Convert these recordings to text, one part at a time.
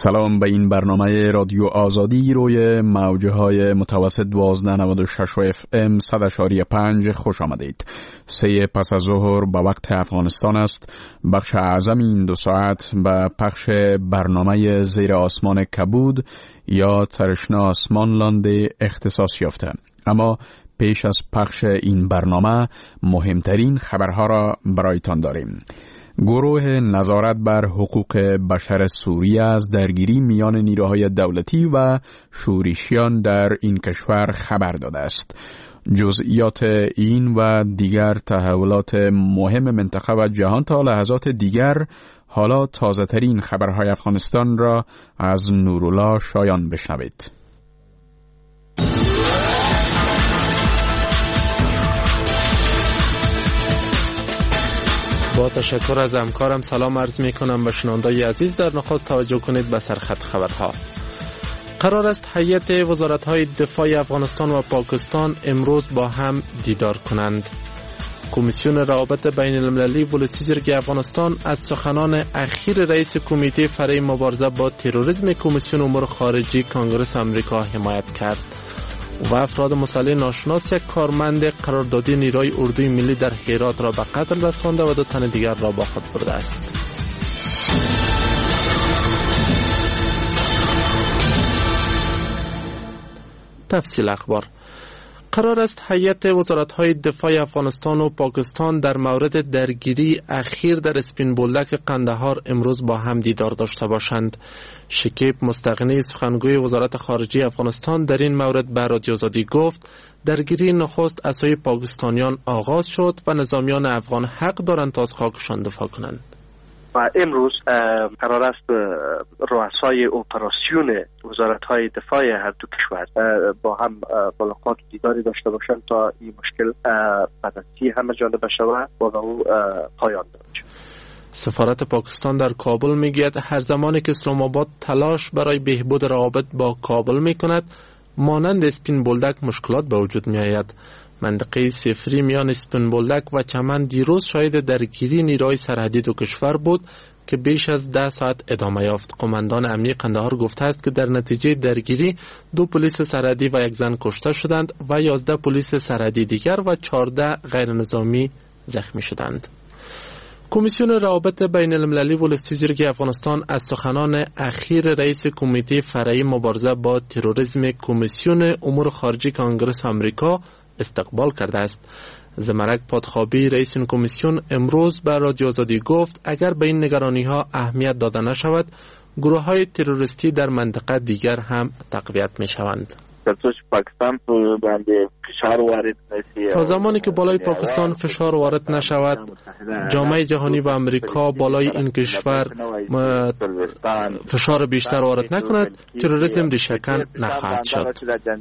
سلام به این برنامه رادیو آزادی روی موجه های متوسط 1296 و FM 100.5 خوش آمدید. 3 پس از ظهر به وقت افغانستان است. بخش اعظم این 2 ساعت به پخش برنامه زیر آسمان کبود یا ترشنا آسمان لانده اختصاص یافته. اما پیش از پخش این برنامه مهمترین خبرها را برایتان داریم. گروه نظارت بر حقوق بشر سوریه از درگیری میان نیروهای دولتی و شورشیان در این کشور خبر داده است. جزئیات این و دیگر تحولات مهم منطقه و جهان تا لحظات دیگر. حالا تازه ترین خبرهای افغانستان را از نورالله شایان بشنوید. با تشکر از همکارم سلام عرض می کنم به شنوندگان عزیز. در نخست توجه کنید به سرخط خبرها. قرار است هیئت وزارت‌های دفاع افغانستان و پاکستان امروز با هم دیدار کنند. کمیسیون روابط بین المللی ولسیجرگ افغانستان از سخنان اخیر رئیس کمیته فرعی مبارزه با تروریسم کمیسیون امور خارجی کنگره آمریکا حمایت کرد. و افراد مسلح ناشناس یک کارمند قراردادی نیروی اردوی ملی در هرات را به قتل رسانده و 2 تن دیگر را با خود برده است. تفصیل اخبار. قرار است هیئت وزارت‌های دفاع افغانستان و پاکستان در مورد درگیری اخیر در اسپین بولدک قندهار امروز با هم دیدار داشته باشند. شکیب مستغنی سخنگوی وزارت خارجه افغانستان در این مورد به رادیو آزادی گفت درگیری نخست از سوی پاکستانیان آغاز شد و نظامیان افغان حق دارند تا از خاکشان دفاع کنند. و امروز قرار است رؤسای اپراسیون وزارت‌های دفاع هر دو کشور با هم ملاقات و دیداری داشته باشند تا این مشکل بدنسی همه جانبه شود و به او پایان دهد. سفارت پاکستان در کابل میگوید هر زمانی که اسلام آباد تلاش برای بهبود روابط با کابل میکند مانند اسپین بولدک مشکلات به وجود میآید. منطقه صفری میان اسپین بولدک و چمن دیروز شاهد درگیری نیروهای سرحدی دو کشور بود که بیش از 10 ساعت ادامه یافت. قماندان امنیتی قندهار گفته است که در نتیجه درگیری 2 پلیس سرحدی و 1 زن کشته شدند و 11 پلیس سرحدی دیگر و 14 غیر نظامی زخمی شدند. کمیسیون روابط بین المللی ولسیجرگ افغانستان از سخنان اخیر رئیس کمیته فرعی مبارزه با تروریسم کمیسیون امور خارجی کنگره آمریکا استقبال کرده است. زمرک پادخابی رئیس این کمیسیون امروز به رادیو آزادی گفت اگر به این نگرانی ها اهمیت داده نشود گروه های تروریستی در منطقه دیگر هم تقویت می شوند. تا زمانی که بالای پاکستان فشار وارد نشود جامعه جهانی و امریکا بالای این کشور فشار بیشتر وارد نکند تروریسم ریشه‌کن نخواهد شد.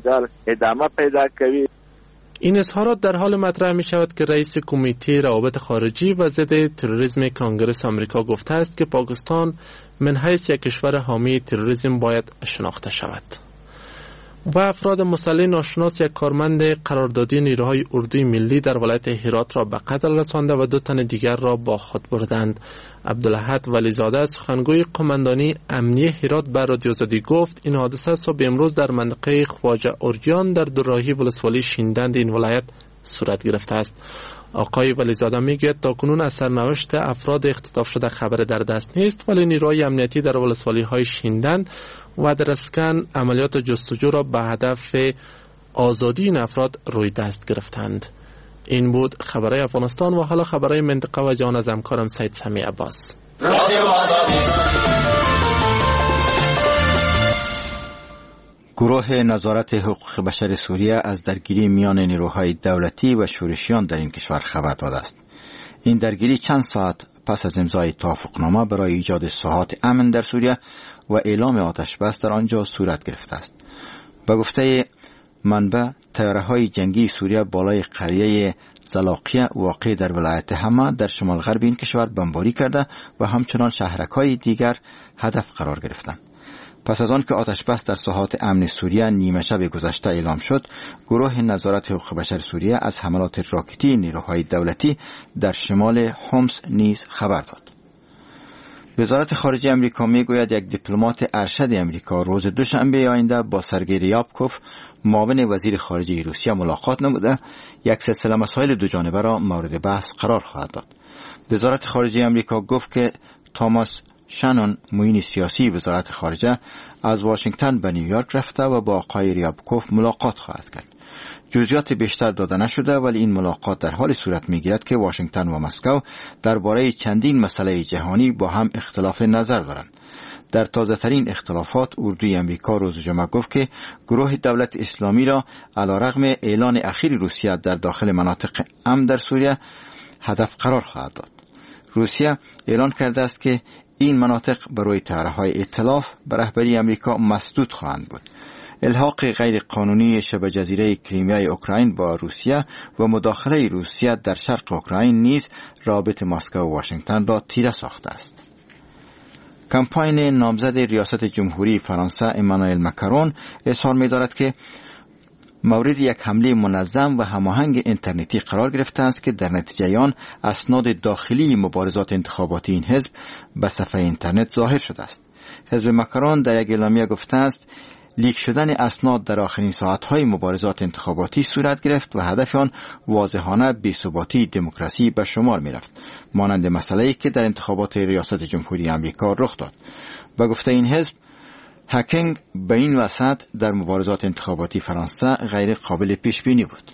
این اظهارات در حال مطرح می شود که رئیس کمیته روابط خارجی و ضد تروریسم کنگره آمریکا گفته است که پاکستان من حیث یک کشور حامی تروریسم باید شناخته شود. و افراد مسلح ناشناس یک کارمند قراردادی نیروهای اردوی ملی در ولایت هرات را به قتل رسانده و 2 تن دیگر را با خود بردند. عبدالاحد ولیزاده سخنگوی قماندانی امنیتی هرات به رادیو آزادی گفت این حادثه صبح امروز در منطقه خواجه اوریان در دوراهی ولسوالی شیندند این ولایت صورت گرفته است. آقای ولیزاده میگوید تاکنون از سرنوشت افراد اختطاف شده خبر در دست نیست ولی نیروهای امنیتی در ولسوالی های شیندند و در اسکن عملیات جستجو را به هدف آزادی این افراد روی دست گرفتند. این بود خبرهای افغانستان و حالا خبرهای منطقه و جهان از همکارم سید سمی عباس. گروه نظارت حقوق بشر سوریه از درگیری میان نیروهای دولتی و شورشیان در این کشور خبر داده است. این درگیری چند ساعت پس از امضای توافقنامه برای ایجاد ساحات امن در سوریه و اعلام آتش بس در آنجا صورت گرفته است. به گفته منبع طیاره‌های جنگی سوریه بالای قریه زلاقیه واقع در ولایت حما در شمال غرب این کشور بمباری کرده و همچنان شهرک‌های دیگر هدف قرار گرفتند. پس از آن که آتش بس در ساحات امن سوریه نیمه شب گذشته اعلام شد، گروه نظارت حقوق بشر سوریه از حملات راکتی نیروهای دولتی در شمال حمص نیز خبر داد. وزارت خارجه امریکا میگوید یک دیپلمات ارشد امریکا روز دوشنبه آینده با سرگئی ریابکوف معاون وزیر خارجه روسیه ملاقات نموده یک سلسله مسائل دو جانبه را مورد بحث قرار خواهد داد. وزارت خارجه امریکا گفت که توماس شانون معین سیاسی وزارت خارجه از واشنگتن به نیویورک رفته و با آقای ریابکوف ملاقات خواهد کرد. جزئیات بیشتر داده نشده، ولی این ملاقات در حال صورت میگیرد که واشنگتن و مسکو درباره چندین مسئله جهانی با هم اختلاف نظر دارند. در تازه ترین اختلافات اردوی امریکا روز جمعه گفت که گروه دولت اسلامی را علیرغم اعلان اخیر روسیه در داخل مناطق امن در سوریه هدف قرار خواهد داد. روسیه اعلان کرده است که این مناطق برای طرح‌های ائتلاف به رهبری امریکا مسدود خواهند بود. الحاق غیر قانونی شبه جزیره کریمیا اوکراین با روسیه و مداخله روسیه در شرق اوکراین نیز رابطه مسکو و واشنگتن را تیره ساخته است. کمپاین نامزد ریاست جمهوری فرانسه امانوئل مکرون اظهار می‌دارد که مورد یک حمله منظم و هماهنگ اینترنتی قرار گرفته است که در نتیجه آن اسناد داخلی مبارزات انتخاباتی این حزب به صفحه اینترنت ظاهر شده است. حزب مکرون در یک اعلامیه گفته است لیک شدن اسناد در آخرین ساعت‌های مبارزات انتخاباتی صورت گرفت و هدف آن واضحانه بی‌ثباتی دموکراسی به شمار می‌رفت، مانند مسئله‌ای که در انتخابات ریاست جمهوری آمریکا رخ داد. و گفته این حزب هکینگ به این وسط در مبارزات انتخاباتی فرانسه غیر قابل پیش بینی بود.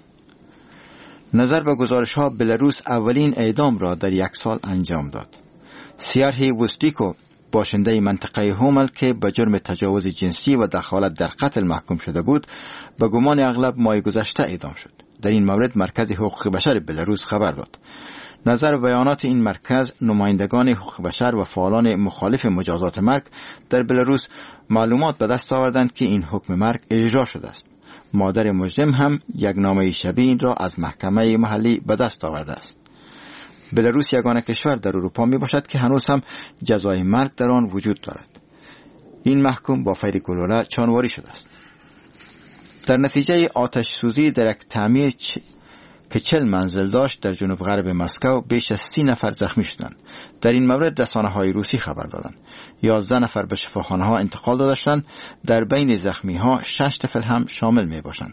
نظر به گزارش‌ها بلاروس اولین اعدام را در یک سال انجام داد. سیارهی وستیکو باشنده منطقه هومل که به جرم تجاوز جنسی و دخالت در قتل محکوم شده بود به گمان اغلب ماه گذشته اعدام شد. در این مورد مرکز حقوق بشر بلاروس خبر داد. نظر بیانات این مرکز، نمایندگان حقوق بشر و فعالان مخالف مجازات مرگ در بلاروس معلومات به دست آوردند که این حکم مرگ اجرا شده است. مادر مجرم هم یک نامه شبیه این را از محکمه محلی به دست آورده است. بلاروس یگانه کشور در اروپا می باشد که هنوز هم جزای مرگ در آن وجود دارد. این محکوم با فیر گلوله جانواری شده است. در نتیجه آتش سوزی در یک تعمیر که 40 منزل داشت در جنوب غرب مسکو بیش از 30 نفر زخمی شدند. در این مورد رسانه‌های روسی خبر دادند. 11 نفر به شفاخانه‌ها انتقال داده شدند. در بین زخمی‌ها 6 طفل هم شامل می‌باشند.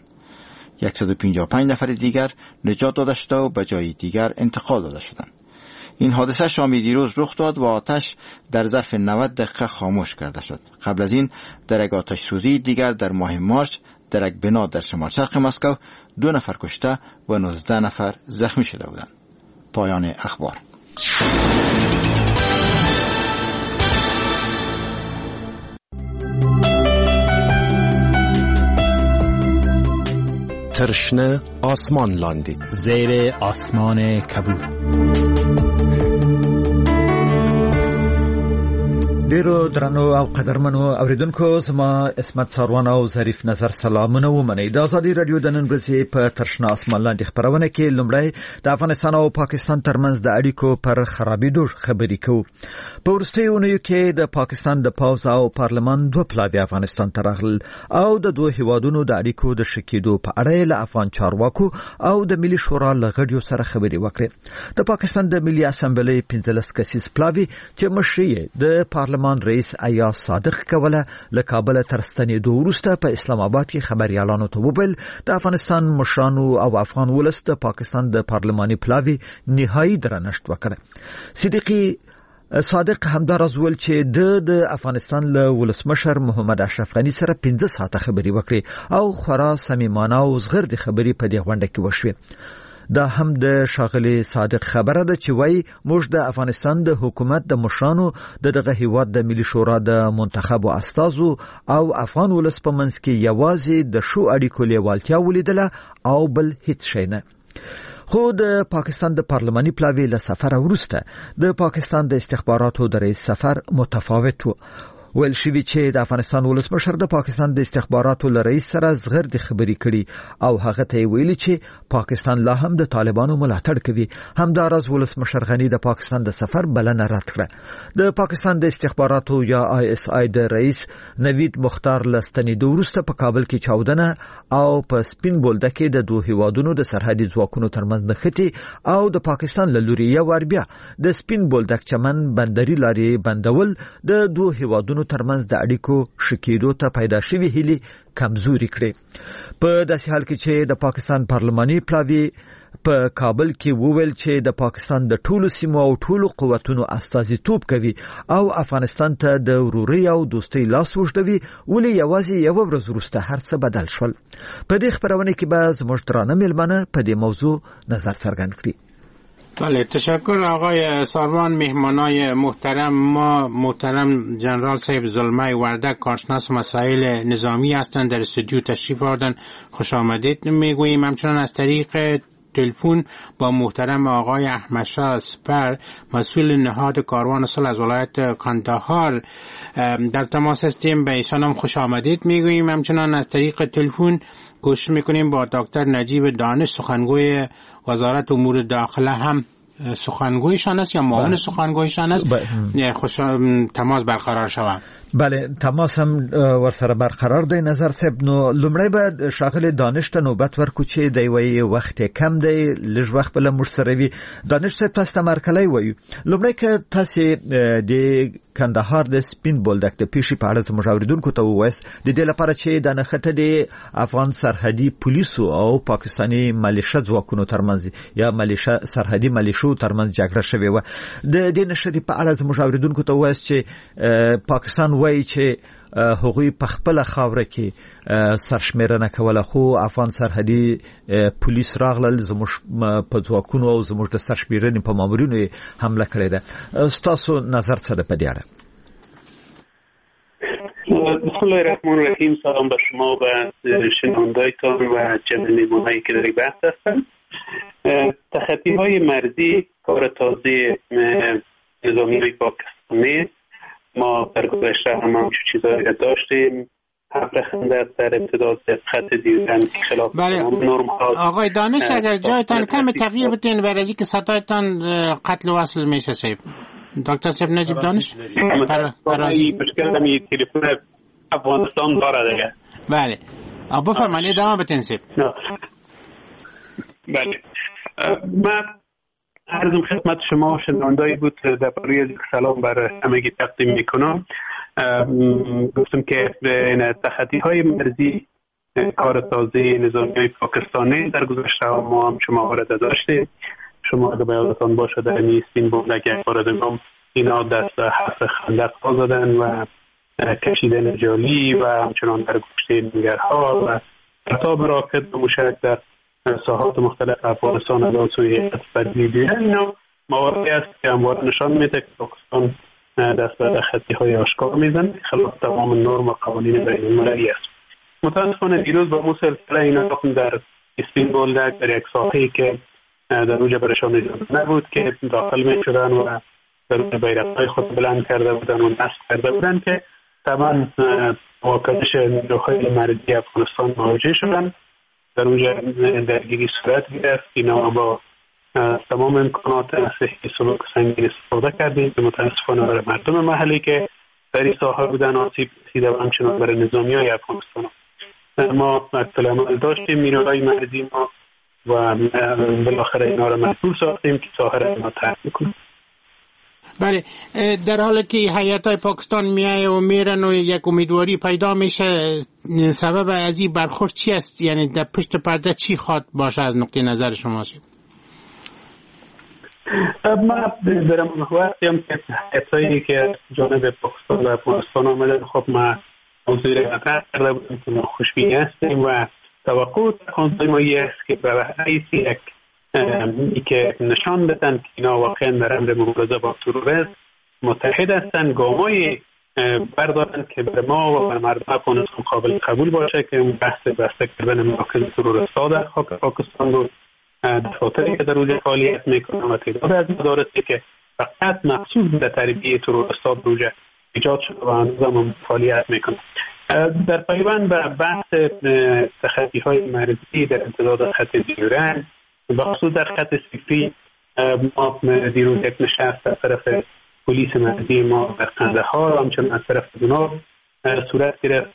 155 نفر دیگر نجات داده شده و به جای دیگر انتقال داده شدند. این حادثه شام دیروز رخ داد و آتش در ظرف 90 دقیقه خاموش کرده شد. قبل از این در یک آتش سوزی دیگر در ماه مارس در یک بنا در شمال شرق مسکو 2 نفر کشته و 19 نفر زخمی شده بودند. پایان اخبار. ترشنه آسمان لاندی زیر آسمان کبود. ډیرو درنو او قدرمنو اوریدونکو، زما اسمت ساروان او ظریف نظر سلامونه ومنئ. د ازادي رادیو د نن ورځې په ترشنه آسمان لاندې خبرونه کې لومړی د افغانستان او پاکستان ترمنځ د اړیکو پر خرابېدو خبرې کوو. په وروستیو اونیو کې د پاکستان د پوځ او پارلمان دوه پلاوي افغانستان ته راغلل او د دوه هیوادونو د اړیکو د ښه کېدو په اړه له افغان چارواکو او د ملي شورا له غړیو سره خبرې وکړې. د پاکستان د ملي اسمبلۍ 15 کسیز پلاوي چې مشر یې د پارلمان رئیس ایاز صادق کوله له کابل تر ستنېدو وروسته په اسلام آباد کې خبريالانو ته وویل د افغانستان مشرانو او افغان ولس د پاکستان د پارلماني پلاوي نهایي درنښت وکړ. صدیقي صادق همدارز ویل چې د افغانستان له ولسمشر محمد اشرف غنی سره 15 ساعته خبرې وکړې او خورا صمیمانه او زغردي خبرې په دې غونډه کې وشوې. دا هم د شاغلي صادق خبره ده چې وای موږ د افغانستان د حکومت د مشرانو دغه هیواد د ملي شورا د منتخبو استازو او افغان ولس په منځ کې یوازې د شو اړیکو لیوالتیا ولیدله او بل هیڅ شی نه. خو د پاکستان د پارلماني پلاوي له سفر وروسته د پاکستان د استخباراتو د رئیس سفر متفاوت و. ویل شوی چې د افغانستان ولسمشر د پاکستان د استخباراتو له رئیس سره زغردي خبرې کړي او هغه ته ویلي چې پاکستان لا هم د طالبانو ملاتړ کوي. همداراز ولسمشر غنی د پاکستان د سفر بلنه رد کړه. د پاکستان د استخباراتو یا ISI د رئیس نوید مختار لستنیدو وروسته په کابل کې چاودنه او په سپین بولدک کې د دوه هیوادونو د سرحدي ځواکونو ترمنځ نښتې او د پاکستان له لوري یو ور بیا د سپین بولدک چمن بندري لارې بندول د دوه هیوادونو ترمنځ د اړیکو شکیدو ته پیدا شوی هیلي کمزوري کړي. په داسې حال کې چې د پاکستان پارلماني پلاوی په کابل کې وویل چې د پاکستان د ټولو سیمو او ټولو قوتونو استازیتوب کوي او افغانستان ته د ورورۍ او دوستۍ لاس اوږدوي، ولې یوازې یو ورځ وروسته هر څه بدل شول. په دې خبرونه کې به زموږ درانه مېلمانه په دې موضوع نظر څرګند کړي. بله، تشکر آقای ساروان. مهمانای محترم ما، محترم جنرال صاحب زلمه وردک، کارشناس مسائل نظامی هستند، در استودیو تشریف آوردن. خوش آمدید میگوییم. همچنان از طریق تلفن با محترم آقای احمدشاه سپر، مسئول نهاد کاروان صلح از ولایت کندهار در تماس هستیم. به ایشان هم خوش آمدید میگوییم. همچنان از طریق تلفن کوشش میکنیم با دکتر نجیب دانش، سخنگوی وزارت امور داخله، هم سخنگویشان است یا معاون سخنگویشان است، خوش تماس برقرار شوم. بله، تماس هم ورسره برقرار دی. نظر صاحب، نو لومړی به شاغل دانش ته نوبت ورکو چې دی وی وخت کم دی، لږ وخت بل مرسروي. دانش صاحب تاسو ته مرکلای وایو. لومړی که تاسو د کندهار د سپین بولدک د پیښې په اړه زموږ اوریدونکو ته ووایست، د دې لپاره چې د نښته د افغان سرحدي پولیسو او پاکستاني ملیشه ځواکونو ترمنځ یا ملیشه سرحدي ملیشو ترمنځ جګړه شوې و، د دې نښتې په اړه زموږ اوریدونکو ته ووایست چې پاکستان وایي چې هغوی په خپل خاوره کې سرشمیرنه کوله، خو افغان سرحدي پولیس راغلل، زموږ په ځواکونو او زموږ د سرشمیرنې په مامورینو حمله کړې ده. ستاسو نظر څه ده په دې اړه؟ بسم الله الرحمن الرحیم. سلام به شما و شنوندگان و جمع مهمانانی که در بحث هستند. تخطی‌های مرزی کار تازه نظامی پاکستانی. ما در گذشته هم چیزایی داشتیم. حفر خندق در ابتدا خط دیدن خلاف نرم ها. آقای دانش اگر جایتان کم تغییر بدین برای اینکه صدایتان قتل و وصل میشه صاحب. دکتر صاحب نجیب دانش برای مشکل همی تلفن افغانستان داره دیگه. بله، بفرمایید ادامه بدین صاحب. بله، من عرضم خدمت شما شنوندایی بود در برای سلام بر همگی تقدیم میکنم. گفتم که تخطی های مرزی کار تازه نظامی های پاکستانی در گذشته ما هم شما وارد داشته. شما اگر بیادتان باشه در نیستین بودن که واردگام اینا دست حفر خندق ها زدن و کشیدن جالی و همچنان در گشته نگرها و ارتاب راکت و موشک در ساحات مختلف افغانستان از سوی تبدیل دیدن. اینا مواردی است که همواره نشان میده که پاکستان دست به خطی های آشکار میزن خلاف تمام نرم و قوانین بین المللی است. متاسفانه دیروز با مسلسل اینا در سپین بولدک در یک ساحه‌ای که در اونجا برشان اجازه نبود که داخل میشدن و در اونجا بیرق‌های خود بلند کرده بودن و نصب کرده بودن که طبعا واکنش نیروهای مرزی افغانستان مواجه شدن. در اونجا درگیری صورت گرفت. اینا با تمام امکانات صحی سلوک سنگین استفاده کردیم که متاسفانه برای مردم محلی که در این ساحه بودن آسیب رسیده و همچنان برای نظامیای افغانستان. ما مقتل عمل داشتیم نیروهای مرزی ما و بالاخره اینا را مسئول ساختیم که ساحه را اینا ترک میکنیم. بله، در حالی که هیئت‌های پاکستان میایه و میرن و یک امیدواری پیدا میشه، سبب از این برخورد چی است؟ یعنی در پشت پرده چی خواد باشه از نقطه نظر شما؟ ما برم وقتیم که هیئت‌هایی که جانب پاکستان و افغانستان آمدن، خب ما موضوعی را مطرح کرده بودیم که ما خوشبین هستیم و توقع تقاضای ما است که به حیث یک که نشان بدن که اینا واقعا در امر مبارزه با تروریسم متحد هستند، گامای بردارن که برای ما و برای مردم افغانستان قابل قبول باشه که اون بحث بسته کردن مراکز تروریست‌ها در خاک پاکستان رو، دفاتری که در اونجا فعالیت میکنن و تعداد از مدارسی که فقط مخصوص به تربیت تروریست‌ها در اونجا ایجاد شده و هنوز هم فعالیت میکنه. در پیوند به بحث تخطی‌های مرزی در امتداد خط دیورند، بخصوص در خط صفری، ما دیروز یک نشست از طرف پلیس مرزی ما در قندهار همچنین از طرف جنوب صورت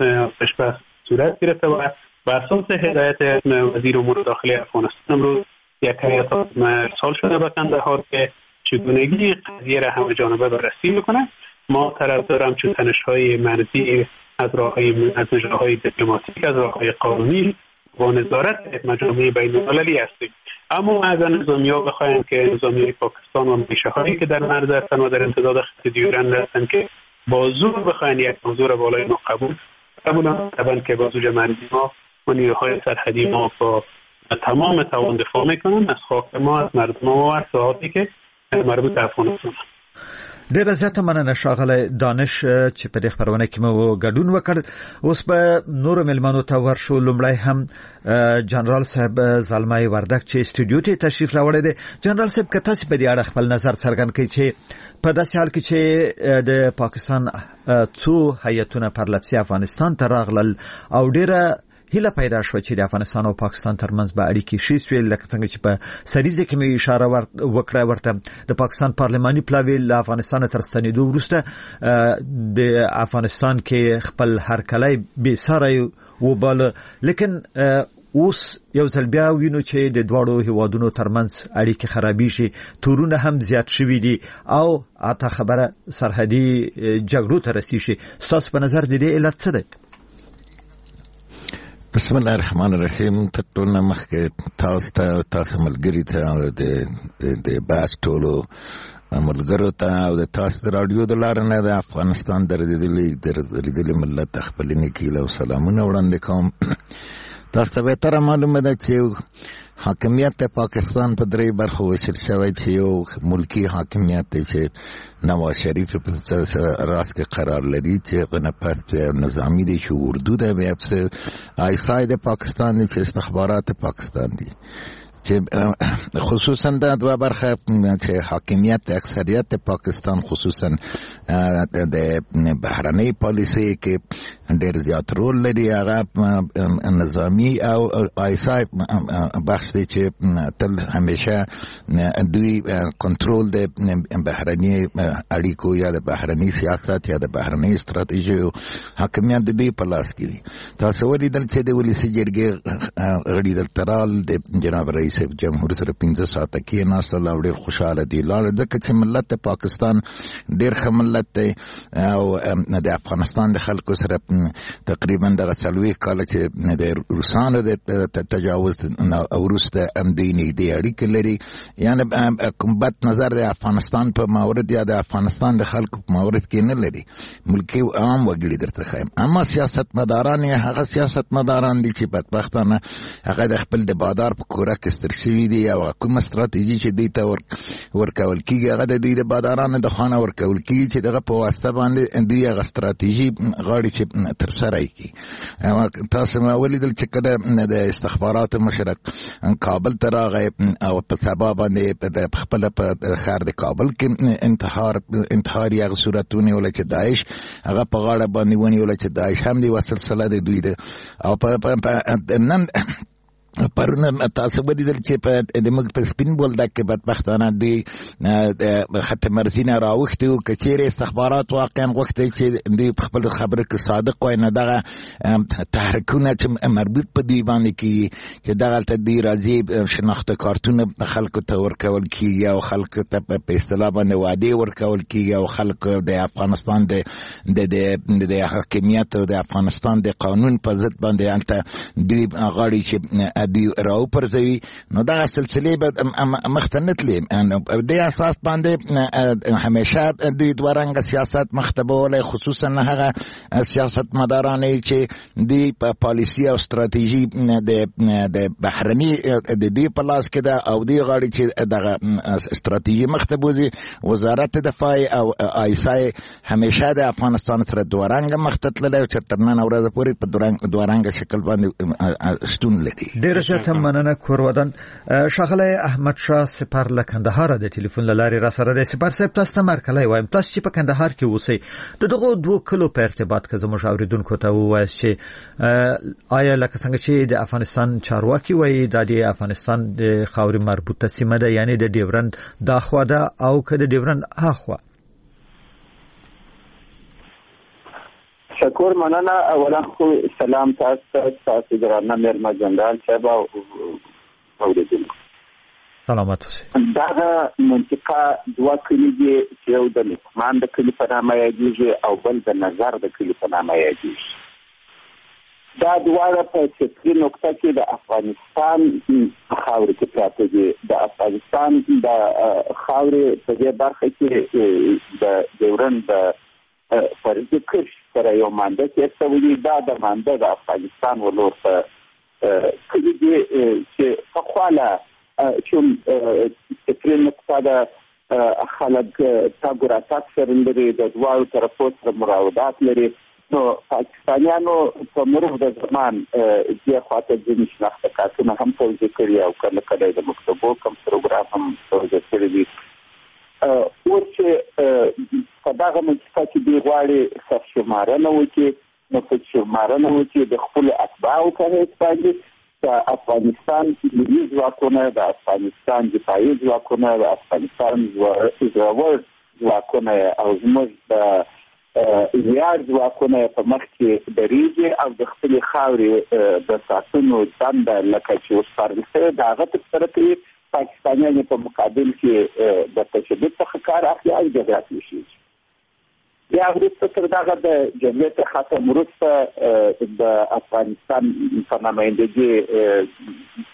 گرفته و بر اساس هدایت وزیر امور داخلی افغانستان امروز یک هیئت ارسال شده به قندهار که چگونگی قضیه را همه جانبه بررسی میکنه. ما طرفدار همچون تنش‌های مرزی از نژادهای دیپلماتیک، از راه‌های قانونی و نظارت مجامع بین‌المللی هستیم. اما اگر نظامی‌ها بخواهند که نظامیای پاکستان و میلیشه‌هایی که در مرز هستند و در امتداد خط دیورند هستند که با زور بخواهند یک موضوع بالای ما قبول طبعا که با زوج مرزی ما و نیروهای سرحدی ما با تمام توان دفاع میکنن از خاک ما، از مردم ما و از ساحاتی که مربوط به افغانستان. ډیره زیاته مننه ښاغلی دانش چې په دې خپرونه کې مو ګډون وکړ. اوس به نورو مېلمنو ته ورشو. لومړی هم جنرال صاحب زلمی وردک چې سټوډیو ته تشریف راوړی دی. جنرال صاحب که تاسو په دې اړه خپل نظر څرګند کړئ چې په داسې حال کې چې د پاکستان څو هیئتونه پرلپسې افغانستان ته راغلل او ډیره هیله پیدا شو چې د افغانستان او پاکستان ترمنځ به اړیکې ښې شوې، لکه څنګه چې په سریزه کې مې اشاره وکړه ورته د پاکستان پارلماني پلاوی له افغانستان تر ستنېدو وروسته د افغانستان کې خپل هرکلی بې ساری وباله، لیکن اوس یو ځل بیا وینو چې د دواړو هیوادونو ترمنځ اړیکې خرابېږي، تورونه هم زیات شوي دي او اته خبره سرحدي جګړو ته رسېږي. ستاسو په نظر د دې علت څه دی؟ بسم الله الرحمن الرحیم. ترټولو مخکې تاسو ملګری ته او د باس ټولو ملګرو ته او د تاسو د رادیو د لارې نه د افغانستان درېدلي ملت خپل نیکیله او سلامونه وړاندې کوم. تاسو ته بهتره معلومه ده چې حاکمیت پاکستان په درې برخو ویشل شوی چې یو ملکی حاکمیت دی چې نواز شریف په راس کې قرار لري چې غنپس نظامی دی چې اردو ده، بیا په آیسای د پاکستان دی چې استخبارات پاکستان دی چې خصوصا د دوه برخه چې حاکمیت اکثریت پاکستان خصوصا د بهرنۍ پالیسي کې ډېر زیات رول لري. هغه نظامی او آیسای بخش دی چې تل همیشه دوی کنټرول د بهرنۍ اړیکو یا د بهرنۍ سیاست یا د بهرنۍ استراتیژي حاکمیت د دوی په لاس کې دی. تاسو ولیدل چې د ولسي جرګې غړي دلته رال د جناب رئیس جمهور سره 15 ساعته کې ناستل او ډېر خوشاله دي لاړ ځکه چې ملت پاکستان ډېر ښه ملت دی او د افغانستان د خلکو سره تقریبا دغه 40 کاله چې د روسانو د تجاوز او وروسته دوی نږدې اړیکې لري. یعنې کوم بد نظر د افغانستان په مورد یا د افغانستان د خلکو په مورد کې نه لري. ملکي عام وګړي درته ښایم، اما سیاستمداران یې هغه سیاستمداران دي چې بدبختانه هغه د خپل د بادار په کوره کې ستر شوي دي او کومه استراتیژي چې دوی ته ورکول کېږي هغه د دوی د بادارانو د خوا نه ورکول کېږي چې دغه په واسطه باندې دوی هغه استراتیژي غواړي چې ترسره یې کړي. تاسو ما ولیدل چې کله د استخباراتو مشر کابل ته راغی او په سبا باندې په خپله په ښار د کابل کې انتحار هغه صورتونه ونیوله چې داعش هغه په غاړه باندې ونیوله چې داعش هم د سلسله د دوی ده او نن پرونه تاسو ولیدل چې په موږ په سپین بولدک کې بدبختانه دوی خط مرزي نه راوښتي وو. که چیرې استخبارات واقعا غوښتي چې دوی په خپل خبره کې صادق وای، نو دغه تحریکونه چې مربوط په دوی باندې کېږي چې دغلته دوی راځي شناخته کارتونه خلکو ته ورکول کېږي او خلکو ته په اصطلاح باندې وعدې ورکول کېږي او خلکو د افغانستان د حاکمیت او د افغانستان د قانون په ضد باندې هلته دوی غواړي چې دوی راو پرځوي. نو دا سلسله به مخته نه تلي. د اساس باندې همیشه دوی دوه رنګه سیاست مخته بولی، خصوصا هغه سیاست مداران چې دوی په پالیسي او استراتیژي د بهرني د دوی په لاس کې ده او دوی غواړي چې دغه استراتیژي مخته بوځي. وزارت دفاع او آیسای همیشه د افغانستان سره دوه رنګه مخته تللی او چې تر نن ورځې پورې په دوه رنګه شکل باندې شتون لري. ډیر زیاته مننه کورودن. ښاغلی احمد شاه سپر له کندهار د ټلیفون له لارې را سره دی. سپر صاحب تاسو ته مرکلی وایم، تاسو چې په کندهار کې اوسئ د دغو دوو کلو په ارتباط کې زموږ اوریدونکو ته ووایاست چې آیا لکه څنګه چې د افغانستان چارواکي وایي دا د افغانستان د خاورې مربوطه سیمه ده، یعنی د ډیورند دا خوا ده او که د ډیورند هاخوا؟ شکر، مننه. اولا خو سلام تاسو درانه میرمن جنرال صاحب او اوریدونکو. سلامت اوسئ. دغه منطقه دوه کلي دي چې یو د لقمان د کلي په نامه یادېږي او بل د نظر د کلي په نامه یادېږي. دا دواړه په فکري نقطه کې د افغانستان خاورې کې پراته دي. د افغانستان د خاورې په دې برخه کې د ډیورند د فرضي کرښ سره یو مانده تېر شوی دی. دا د مانده د افغانستان ولور په کلي دي چې پخواله چون فکري نقطه د خلک تګ راتګ سره لري، د دواړو طرفو سره مراودات لري. نو پاکستانیانو په مرغ د زمان دې خواته ځینې شناخته کارتونه هم توضیح کړي او کله کله د مکتبو کوم پروګرام هم توضیح کړی دی. اوس چې په دغه منطقه کې دوی غواړي سرشمارنه وکړي، نو په شمارنه وکړي د خپلو اتباعو په حیث باندې د افغانستان ملي ځواکونه، د افغانستان دفاعي ځواکونه، د افغانستان زړور ځواکونه او زموږ د ویاړ ځواکونه په مخ کې درېږي او د خپلې خاورې د ساتنو دنده لکه چې وسپارل شوې د هغه ترسره کوي. پاکستانیان په مقابل کې د تشدد څخه کار اخلي او جګړه کوي. بیا وروسته تر دغه د جمعیت ختم وروسته د افغانستان په نمایندګي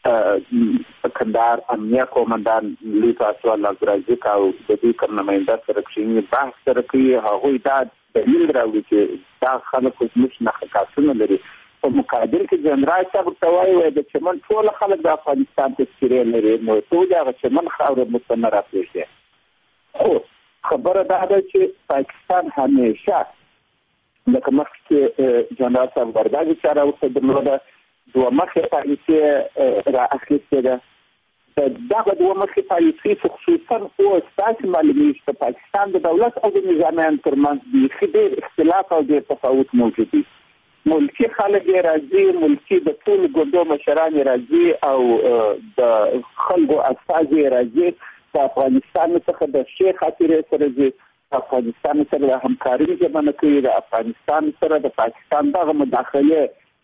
کندهار امنیه قومندان لوی پاسوال عبدالرزاق او د دې کوم نماینده سره کښیني بحث سره کوي. هغوی دا دلیل راوړي چې دا خلک زموږ نښه کارتونه لري. په مقابل کې جنرال صاحب ورته وایي د چمن ټول خلک د افغانستان تذکرې لري، نو ټول هغه چمن خاوره موږ ته نه راپرېږدي. خو خبره دا ده چې پاکستان همیشه لکه مخکې جنرال صاحب وردګ چاره ورته درلوده، دوه مخې پالیسي را اخیستې ده. دغه دوه مخې پالیسي خصوصا اوس تاسې معلومېږي چې پاکستان د دولت او د نظامیانو ترمنځ بیخي ډېر اختلاف او ډېر تفاوت موجود دی. ملکی خلک یې راځي، ملکی د ټولو ګوندو مشران یې راځي او د خلکو استازي یې راځي. د افغانستان څخه د شیخ خاطرې سره ځي، د افغانستان سره د همکاري ژمنه کوي، د افغانستان سره د پاکستان دغه مداخلې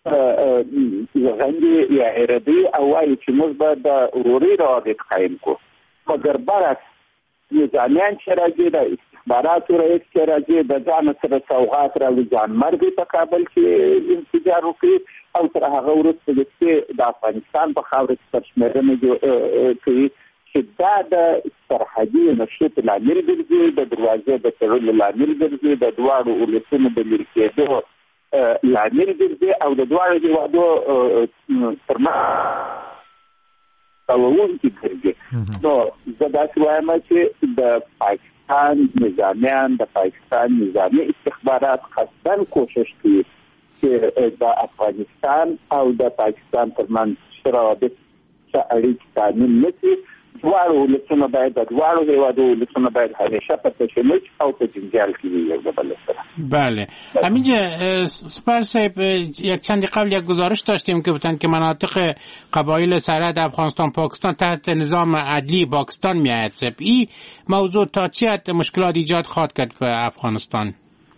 غندي یا اراده او وایي چې موږ به د ورورۍ روابط قایم کړو. مګر برعکس نظامیان چې راځي، د استخباراتو رئیس چې راځي، د ځان سره سوغات راوړي، ځانمرګي په کابل کې انفجار وکړي او تر هغه وروسته د افغانستان په خاوره کې سرشمېرنه کوي چې دا د سرحدي نښتې لامل ګرځي، د دروازې د تړلو لامل ګرځي، د دواړو ولسونو د لرې کېدو لامل ګرځي او د دواړو هېوادو ترمنځ تاوونکي ګرځي. نو زه داسې وایم چې د پاکستان نظامیان، د پاکستان نظامي استخبارات قصداً کوشش کوي چې د افغانستان او د پاکستان ترمنځ روابط اړیکې تامین نه کړي. دواړو ولسونه باید د دواړو هېوادو ولسونه باید همیشه په تشنج او په جنجال کې وي یو د بل سره. بله همینجا سپر صاحب یک چندی قبل یک گزارش داشتیم که بودن که مناطق قبایل سرحد افغانستان پاکستان تحت نظام عدلی پاکستان میآید. این موضوع تا چه حد مشکلات ایجاد خواهد کرد به افغانستان؟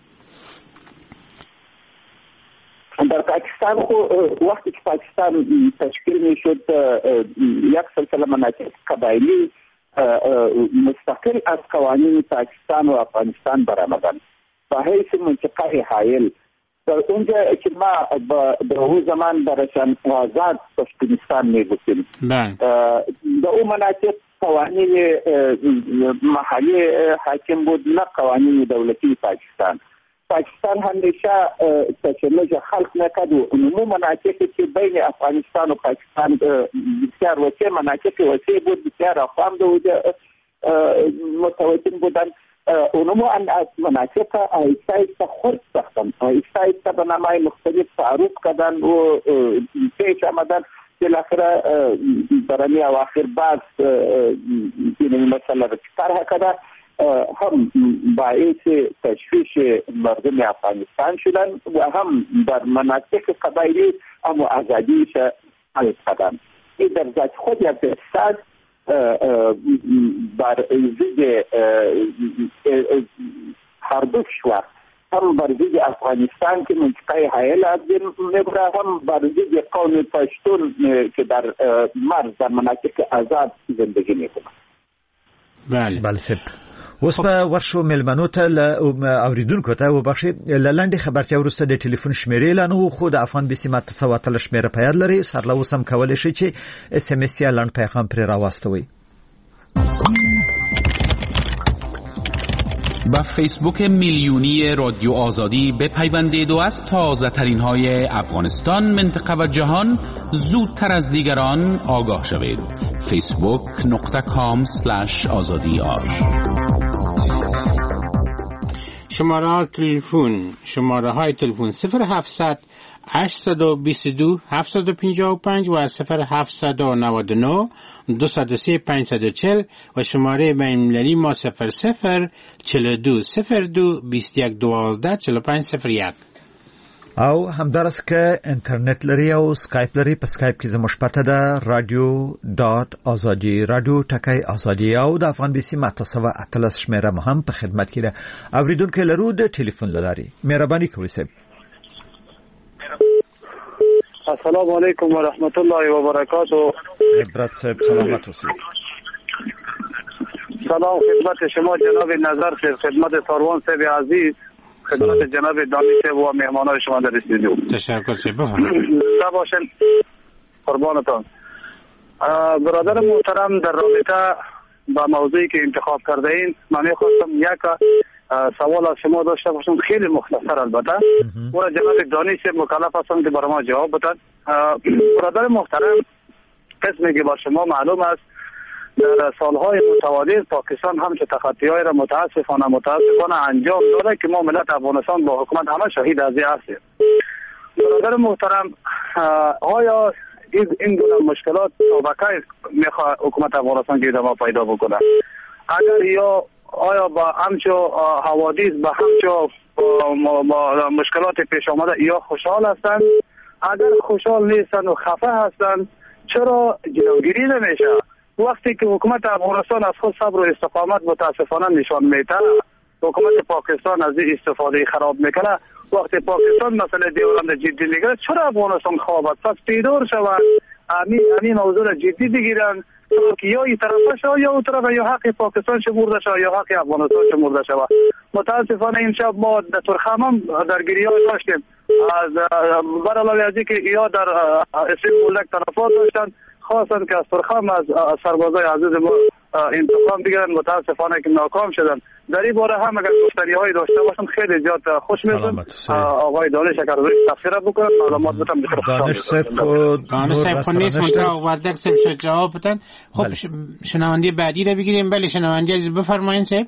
در پاکستان خو وقتی که پاکستان تشکیل می شد یک سلسله مناطق قبایلی مستقل از قوانین پاکستان و افغانستان برآمدند به حیث منطقه حائل. در اونجا که ما در اون زمان برشان آزاد پشتونستان می گفتیم، در اون مناطق قوانین محلی حاکم بود نه قوانین دولتی پاکستان. پاکستان همیشه تشنج خلق نکرد و عموم مناطقی که بین افغانستان و پاکستان بسیار وسیع مناطق وسیع بود، بسیار افغان بود متوطن بودند. عموم مناطق آهسته آهسته خرد ساختند، آهسته آهسته به نامهای مختلف تعارف کردند و پیش آمدند بالاخره برای اواخر بعد این مسئله را طرح کرده هم باعث تشویش مردم افغانستان شدن و هم در مناطق قبایلی هم آزادیش حل کردن. این در ذات خود یک اقتصاد بر ضد هر دو کشور، هم بر ضد افغانستان که منطقه حائل از بین میبره، هم بر ضد قوم پشتون که در مرز در مناطق آزاد زندگی میکنه. بله سب اوس په ورشو ملمنو ته اوریدونکو ته وبخښي لاندې خبرتیا وروسته د ټلیفون شمیرې لانو خو د افغان بیسي ماته سواتل شمیره پیاد لري سرله اوسم کولای شي چې اس ام اس یا لاند پیغام پر راوستوي. با فیسبوک میلیونی رادیو آزادی بپیوندید و از تازه ترین های افغانستان، منطقه و جهان زودتر از دیگران آگاه شوید. facebook.com/azadi.ir شماره های تلفن 0700 822 755 و 0799 203 540 و شماره بین‌المللی ما 00 42 02 21 12 45 01. او همدارس که انټرنیټ لري او سکایپ لري. په سکایپ کې زموږ پته ده radio.azadi radio.azadi او د افغان بیسي ماته سوا اتلس شمیره هم په خدمت کې ده. اوریدونکو لرو د ټلیفون لاري مهرباني کوئ سب. السلام علیکم و رحمت الله و برکاته. عبرت صاحب سلامت اوسئ. سلام خدمت شما جناب نظر صاحب، خدمت ساروان صاحب عزیز، خدمت جناب دانش و مهمانان شما در استودیو. تشکر شما. باشن قربانتان. برادر محترم، در رابطه با موضوعی که انتخاب کرده این من می‌خواستم یک سوال از شما داشته باشم، خیلی مختصر البته. و جناب دانش مکلف هستم که برای ما جواب بدن. برادر محترم، قسمی که با شما معلوم است در سالهای متوالی پاکستان همچه تخطی‌های را متاسفانه انجام داده که ما ملت افغانستان با حکومت همه شهید از این هستیم. برادر محترم، آیا این گونه مشکلات توبکه میخواه حکومت افغانستان که ما پیدا بکنه؟ اگر یا آیا با همچو حوادث با همچو مشکلات پیش آمده یا خوشحال هستند؟ اگر خوشحال نیستند و خفه هستند چرا جلوگیری نمیشه؟ وقتی که حکومت افغانستان از خود صبر و استقامت متاسفانه نشان میده، حکومت پاکستان از این استفاده خراب میکنه. وقتی پاکستان مسئله دیورند جدی میگیره چرا افغانستان خوابت؟ پس بیدار شود، همین موضوع را جدی بگیرن که یا این طرف شود یا اون طرف، یا حق پاکستان شمرده شود یا حق افغانستان شمرده شود. متاسفانه این شب ما در ترخم هم درگیری های داشتیم از بر علاوه از اینکه یا در اسلام بولدک تلفات داشتن، خواستن که از ترخم از سربازای عزیز ما انتقام بگیرن، متاسفانه که ناکام شدن. در این باره هم اگر گفتنی هایی داشته باشم خیلی زیاد خوش میشم. آقای دانش اگر روی تفسیر بکنن معلومات بدم بسیار دانش صاحب خود نیست منطقه وردک صاحب شد جواب بدن. خب شنونده بعدی رو بگیریم. بله شنونده عزیز بفرمایید صاحب.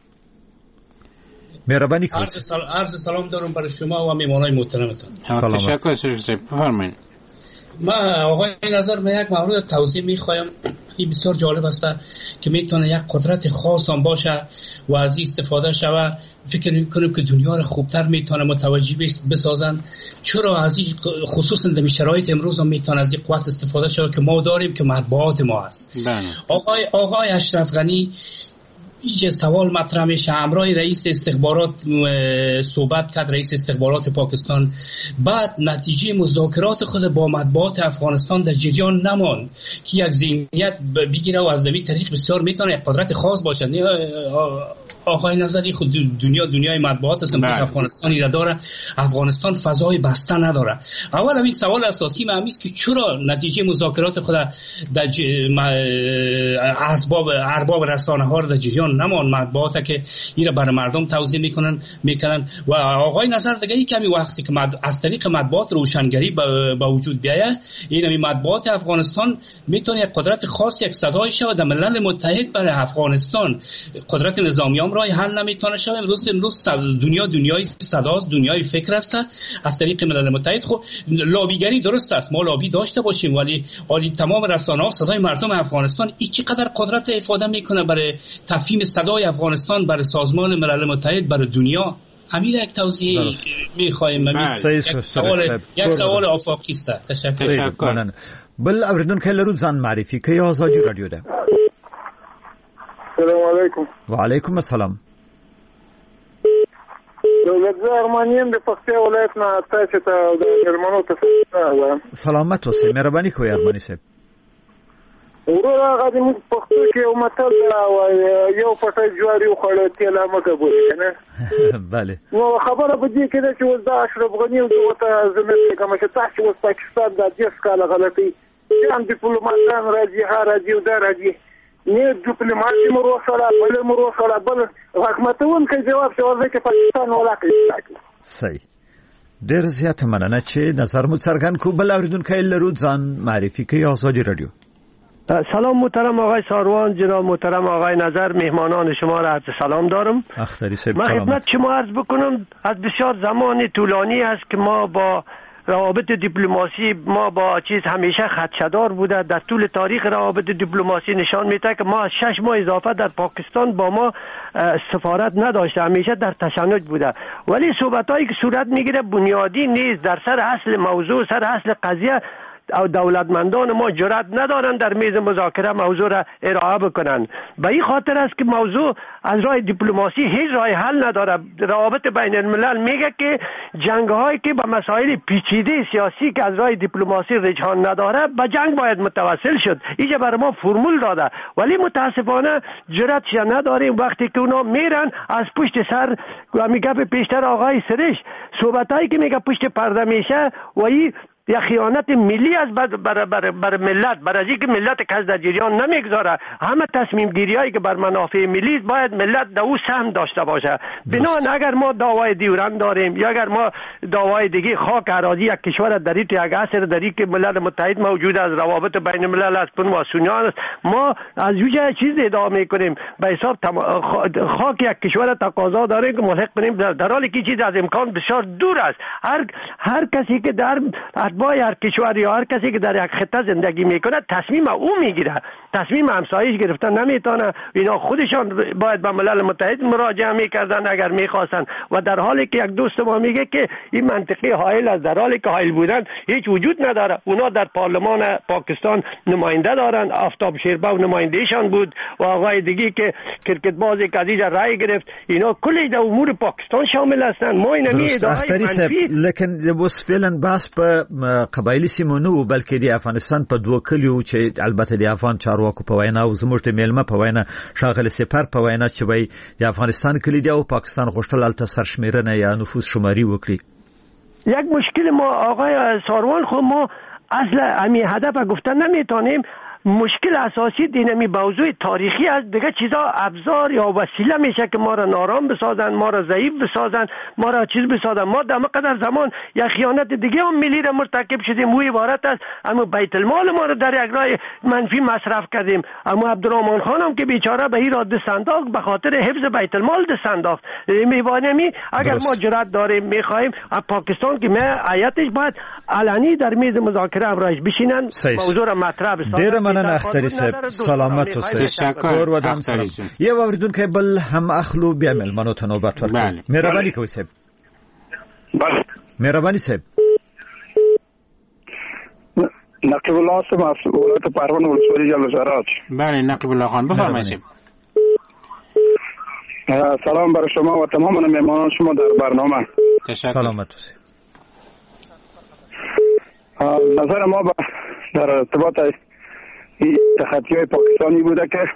مهربانی کنید. عرض سلام دارم برای شما و میهمانان محترمتان. تشکر صاحب بفرمایید. من آقای نظر به یک مورد توضیح میخوایم. این بسیار جالب است که میتونه یک قدرت خاص هم باشه و از استفاده شوه. فکر میکنم که دنیا رو خوبتر میتونه متوجه بسازن. چرا از این خصوصا در شرایط امروز هم میتونه از این قوت استفاده شوه که ما داریم که مطبوعات ما هست. آقای اشرف غنی یه سوال مطرح میشه، همراه رئیس استخبارات صحبت کرد، رئیس استخبارات پاکستان. بعد نتیجه مذاکرات خود با مطبوعات افغانستان در جریان نماند که یک ذهنیت بگیره و از این طریق بسیار میتونه یک قدرت خاص باشه. آقای نظری خود دنیای مطبوعات است که افغانستانی را داره. افغانستان فضای بسته نداره. اول همین سوال اساسی من است که چرا نتیجه مذاکرات خود در ارباب رسانه ها را در جریان افغانستان نمان مطبوعات که این برای مردم توضیح میکنن و آقای نظر دیگه ای کمی وقتی که از طریق مطبوعات روشنگری با وجود بیاید این مطبوعات افغانستان میتونه یک قدرت خاص یک صدای شود در ملل متحد برای افغانستان. قدرت نظامی هم راه حل نمیتونه شود. امروز دنیای صداست، دنیای فکر است. از طریق ملل متحد خب لابیگری درست است، ما لابی داشته باشیم، ولی تمام رسانه‌ها صدای مردم افغانستان این چقدر قدرت افاده میکنه برای تفهیم صدای افغانستان برای سازمان ملل متحد برای دنیا. همین یک توضیح میخوایم. یک سوال آفاقی است. تشکر. بل اوریدونکو لرو ځان معرفي کوي آزادي رادیو ده. السلام علیکم. وعلیکم السلام. زه ارمانیم د پکتیا ولایت نه تاسو ته د جرمنو ته سلامت اوسئ. مهرباني کوئ ارماني صاحب. ورور هغه د موږ پښتو کې یو متل دی یو پټی جواری وخوړ تیل مکه بولي کنه. بله. نو خبره به دې کې ده چې اوس د اشرف غني او دغه زموږ کوم چې تاسو اوس پاکستان د 10 کال غلطي هم ډیپلوماټان راځي راځي او دا راځي نه ډیپلوماټي مروسره بل مروسره بل حکومتون کې جواب شوه چې پاکستان ولاکه. صحیح. ډېر زیات مننه چې نظر مو څرګند کو. بل اوریدونکو لرو ځان معرفي کوي آزادي رادیو. سلام محترم آقای ساروان، جناب محترم آقای نظر، مهمانان شما را عرض سلام دارم. من خدمت شما عرض بکنم از بسیار زمان طولانی است که ما با روابط دیپلماسی ما با چیز همیشه خدشه‌دار بوده. در طول تاریخ روابط دیپلماسی نشان میده که ما 6 ماه اضافه در پاکستان با ما سفارت نداشته، همیشه در تشنج بوده. ولی صحبتایی که صورت میگیره بنیادی نیست، در سر اصل موضوع، سر اصل قضیه او دولتمندان ما جرأت ندارن در میز مذاکره موضوع را ارائه بکنن. به این خاطر است که موضوع از راه دیپلماسی هیچ راه حل نداره. روابط بین الملل میگه که جنگ‌هایی که با مسائل پیچیده سیاسی که از راه دیپلماسی رجحان نداره به جنگ باید متوسل شد. اینجا برای ما فرمول داده، ولی متاسفانه جرأتش نداریم. وقتی که اونا میرن از پشت سر میگه به پیشتر آقای سرش صحبتایی که میگه پشت پرده میشه و این یا خیانت ملی از بر ملت، برای اینکه ملت کس در جریان نمیگذاره. همه تصمیم گیریایی که بر منافع ملی باید ملت در او سهم داشته باشه. بنابراین اگر ما دعوای دیورند داریم یا اگر ما دعوای دیگه خاک اراضی یک کشور در این عصر در این که ملل متحد موجود از روابط بین الملل است و سنیان است، ما از وجه چیز ادعا میکنیم به حساب خاک یک کشور تقاضا داره که ملحق کنیم، در حالی که چیز از امکان بسیار دور است. هر کسی که در اتباع هر کشور یا هر کسی که در یک خطه زندگی میکنه تصمیم او میگیره، تصمیم همسایش گرفتن نمیتونه. اینا خودشان باید به ملل متحد مراجعه میکردن اگر میخواستن. و در حالی که یک دوست ما میگه که این منطقه حائل است، در حالی که حائل بودن هیچ وجود نداره. اونا در پارلمان پاکستان نماینده دارن، آفتاب شیرباو نمایندهشان بود و آقای دیگه که کرکت بازی کدیج رای گرفت. اینا کلی در امور پاکستان شامل هستند. ما اینا ادعای منفی لیکن بس فعلا بحث په قبایلی سیمو نه بلکې د افغانستان په دوه کلیو چې البته د افغان چارواکو په وینا او زموږ د میلمه په وینا ښاغلي سپر په وینا چې وایي د افغانستان کلی دی او پاکستان غوښتل هلته سرشمیرنه یا نفوذ شماری وکړي. یک مشکل ما آقای ساروان خب ما اصل امی هدف گفتن نمیتونیم. مشکل اساسی دینمی موضوع تاریخی از دیگه چیزا ابزار یا وسیله میشه که ما را نارام بسازن، ما را ضعیف بسازن، ما را چیز بسازن. ما در مقدر زمان یا خیانت دیگه هم ملی را مرتکب شدیم. او عبارت است اما بیت المال ما را در یک راه منفی مصرف کردیم. اما عبدالرحمن خان هم که بیچاره به این را دست انداخت به خاطر حفظ بیت المال دست انداخت. میبانیم اگر ما جرأت داریم میخوایم پاکستان که هیئتش باید علنی در میز مذاکره همراهش بشینن، موضوع را مطرح بسازن. اختری صاحب سلامت اوسئ. تشکر ودان سلام. یو اوریدونکو بل هم اخلو بیا ملمنو ته نوبت ورکړئ. مهرباني کوئ صاحب. مهرباني صاحب. نقیب الله صاحب از ولایت پروان ولسوالی جلال زارات. بله نقیب الله خان بفرمایید. سلام برای شما و تمام مهمانان شما در برنامه. تشکر. سلامت اوسئ. نظر ما در ارتباط این تخطی‌های پاکستانی بوده که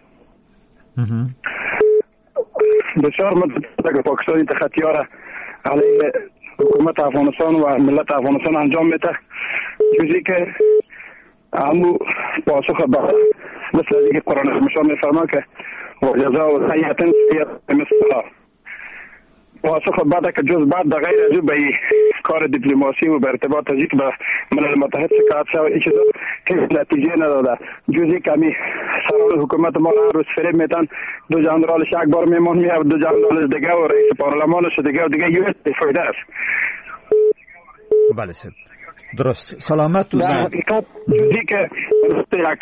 بسیار مدت که پاکستانی تخطی‌ها را علیه حکومت افغانستان و ملت افغانستان انجام میده، جزی که همو پاسخ مثل اینکه قرآن مشان میفرما که وجزاء سيئة سيئة مثلها. پاسخ بعد که جز بعد غیر از او به کار دیپلماسی و به ارتباط تاجیک به ملل متحد شکایت شد، این چیزا هیچ نتیجه نداده. جز کمی سران حکومت ما هر روز فریب میتن، دو جنرالش یک بار میمون میاد، دو جنرالش دیگه و رئیس پارلمانش دیگه و دیگه یه فایده است. بله سید درست سلامت. در حقیقت جزی که یک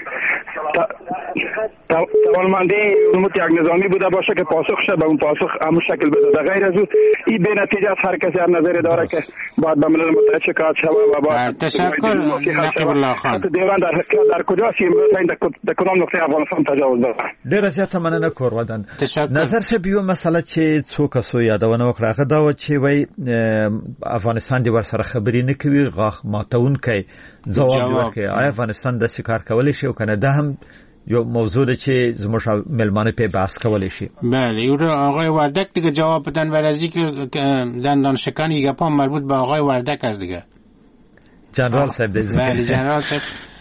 توانمندی علومت یک نظامی بوده باشه که پاسخ شد به اون پاسخ همون شکل بده. غیر از او این به نتیجه از هر کسی هر نظری داره که باید به ملل متحد شکایت شود و باید تشکر نقیب الله خان. دیوان در کجاست امروز در کدام نقطه افغانستان تجاوز داره؟ ډیره زیاته مننه کورودن. نظر شه یو مسله چې څو کسو یادونه وکړه هغه دا و چې وای افغانستان د ورسره خبرې نه کوي، غاښ ماتون کوي، ځواب ورکړي. آیا افغانستان د کار کولی شي او کنه؟ دا هم یو موضوع ده چې زموږ ملمانه په بحث کولی شي. بله یو آقای وردک دیگه جواب بدن و از اینکه دندان شکنی گپا مربوط به آقای وردک است دیگه. جنرال صاحب دیگه. بله جنرال صاحب.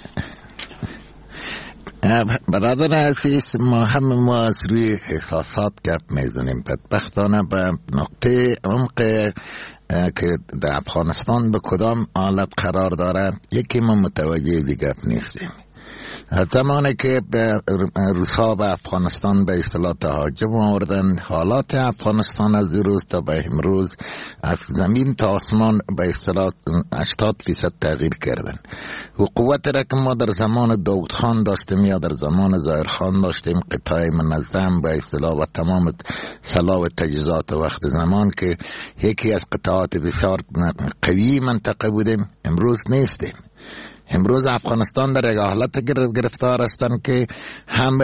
برادر عزیز، ما از روی احساسات گپ میزنیم. بدبختانه به نقطه عمق که در افغانستان به کدام حالت قرار داره یکی ما متوجه دیگه نیستیم. زمانی که روس‌ها به افغانستان به اصطلاح تهاجم آوردن، حالات افغانستان از روز تا به امروز از زمین تا آسمان به اصطلاح 80% تغییر کردن. و قوت را که ما در زمان داود خان داشتیم یا در زمان ظاهر خان داشتیم، قطاع منظم به اصطلاح و تمام سلاح و تجهیزات وقت زمان که یکی از قطعات بسیار قوی منطقه بودیم، امروز نیستیم. امروز افغانستان در یک حالت گرفتار هستند که هم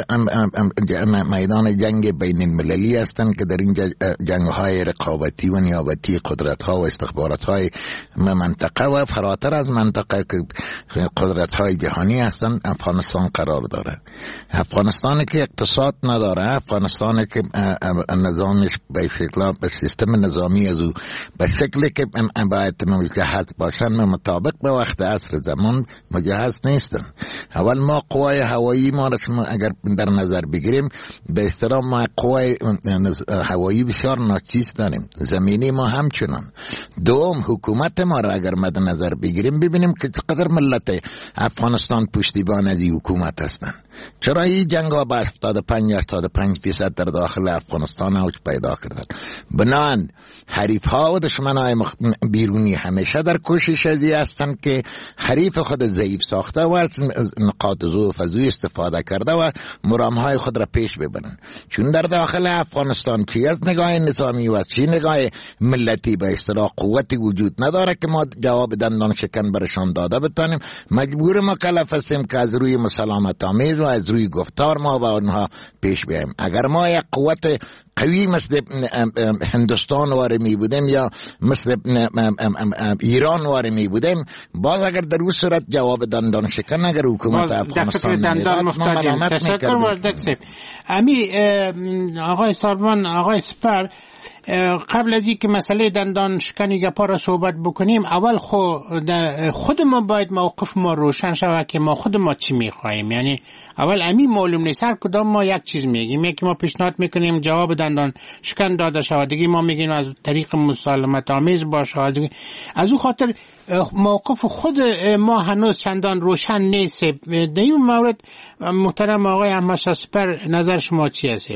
میدان جنگ بین المللی هستند که در این جنگ‌های رقابتی و نیابتی قدرت‌ها و استخبارات‌های منطقه و فراتر از منطقه که قدرت‌های جهانی هستند افغانستان قرار داره. افغانستان که اقتصاد نداره، افغانستان که نظامش به سیستم نظامی از او به شکلی که باید مجهز باشن مطابق به وقت عصر زمان مجهز نیستن. اول ما قوای هوایی ما اگر در نظر بگیریم به احترام ما قوای هوایی بسیار ناچیز داریم، زمینی ما همچنان. دوم حکومت ما را اگر مد نظر بگیریم ببینیم که چقدر ملت افغانستان پشتیبان از این حکومت هستن. چرا این جنگ ها به 75% در داخل افغانستان اوج پیدا کردن؟ بنان حریف ها و دشمن های بیرونی همیشه در کوشش ازی هستند که حریف خود ضعیف ساخته و از نقاط ضعف از او استفاده کرده و مرام های خود را پیش ببرن. چون در داخل افغانستان چی از نگاه نظامی و چی نگاه ملتی به اصطلاح قوتی وجود نداره که ما جواب دندان شکن برشان داده بتانیم. مجبور مکلف هستیم که از روی مسالمت آمیز و از روی گفتار ما با آنها پیش بیاییم. اگر ما یک قوت قوی مثل هندوستان واره می بودیم یا مثل ایران واره می بودیم، باز اگر در اون صورت جواب دندان شکن اگر حکومت افغانستان میداد ما ملامت میکردیم. امی آقای ساربان، آقای سپر، قبل از اینکه مسئله دندان شکنی گپا را صحبت بکنیم، اول خود ما باید موقف ما روشن شود که ما خود ما چی میخواهیم. یعنی اول امین معلوم نیست، هر کدام ما یک چیز میگیم. یکی ما پیشنهاد میکنیم جواب دندان شکن داده شود، دیگه ما میگیم از طریق مسالمت آمیز باشه. از او خاطر موقف خود ما هنوز چندان روشن نیست. در این مورد محترم آقای احمد شاه سپر، نظر شما چی است؟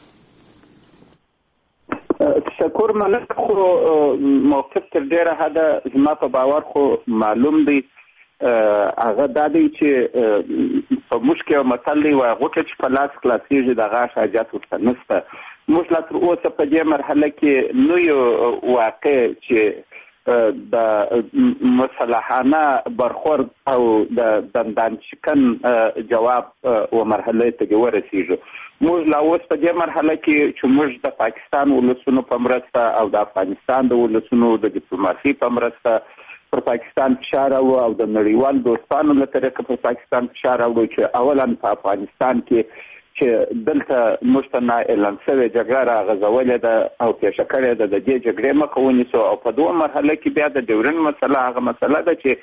تشکر. من خو موقف تر ډیره حده زما په باور خو معلوم دی. هغه دا دی چې په موږ کې یو متل دی وایي غوټه چې په لاس خلاصېږي د غاښ حاجت ورته نشته. موږ لا تر اوسه په دې مرحله کې نو یو واقع چې د مصالحانه برخورد او د دندان شکن جواب و مرحله ته ورسېږو. موږ لا اوس په دې مرحله کې چې موږ د پاکستان ولسونو په مرسته او د افغانستان د ولسونو د ډیپلوماسي په مرسته پر پاکستان فشار او د نړیوال دوستانو له طریقه پر پاکستان فشار او چې اولا په افغانستان کې چې دلته موږ ته نه اعلان شوې جګړه راغځولې ده او پیښه کړې ده، د دې جګړې مخه ونیسو. او په دوه مرحله کې بیا د ډیورن مسله هغه مسله ده چې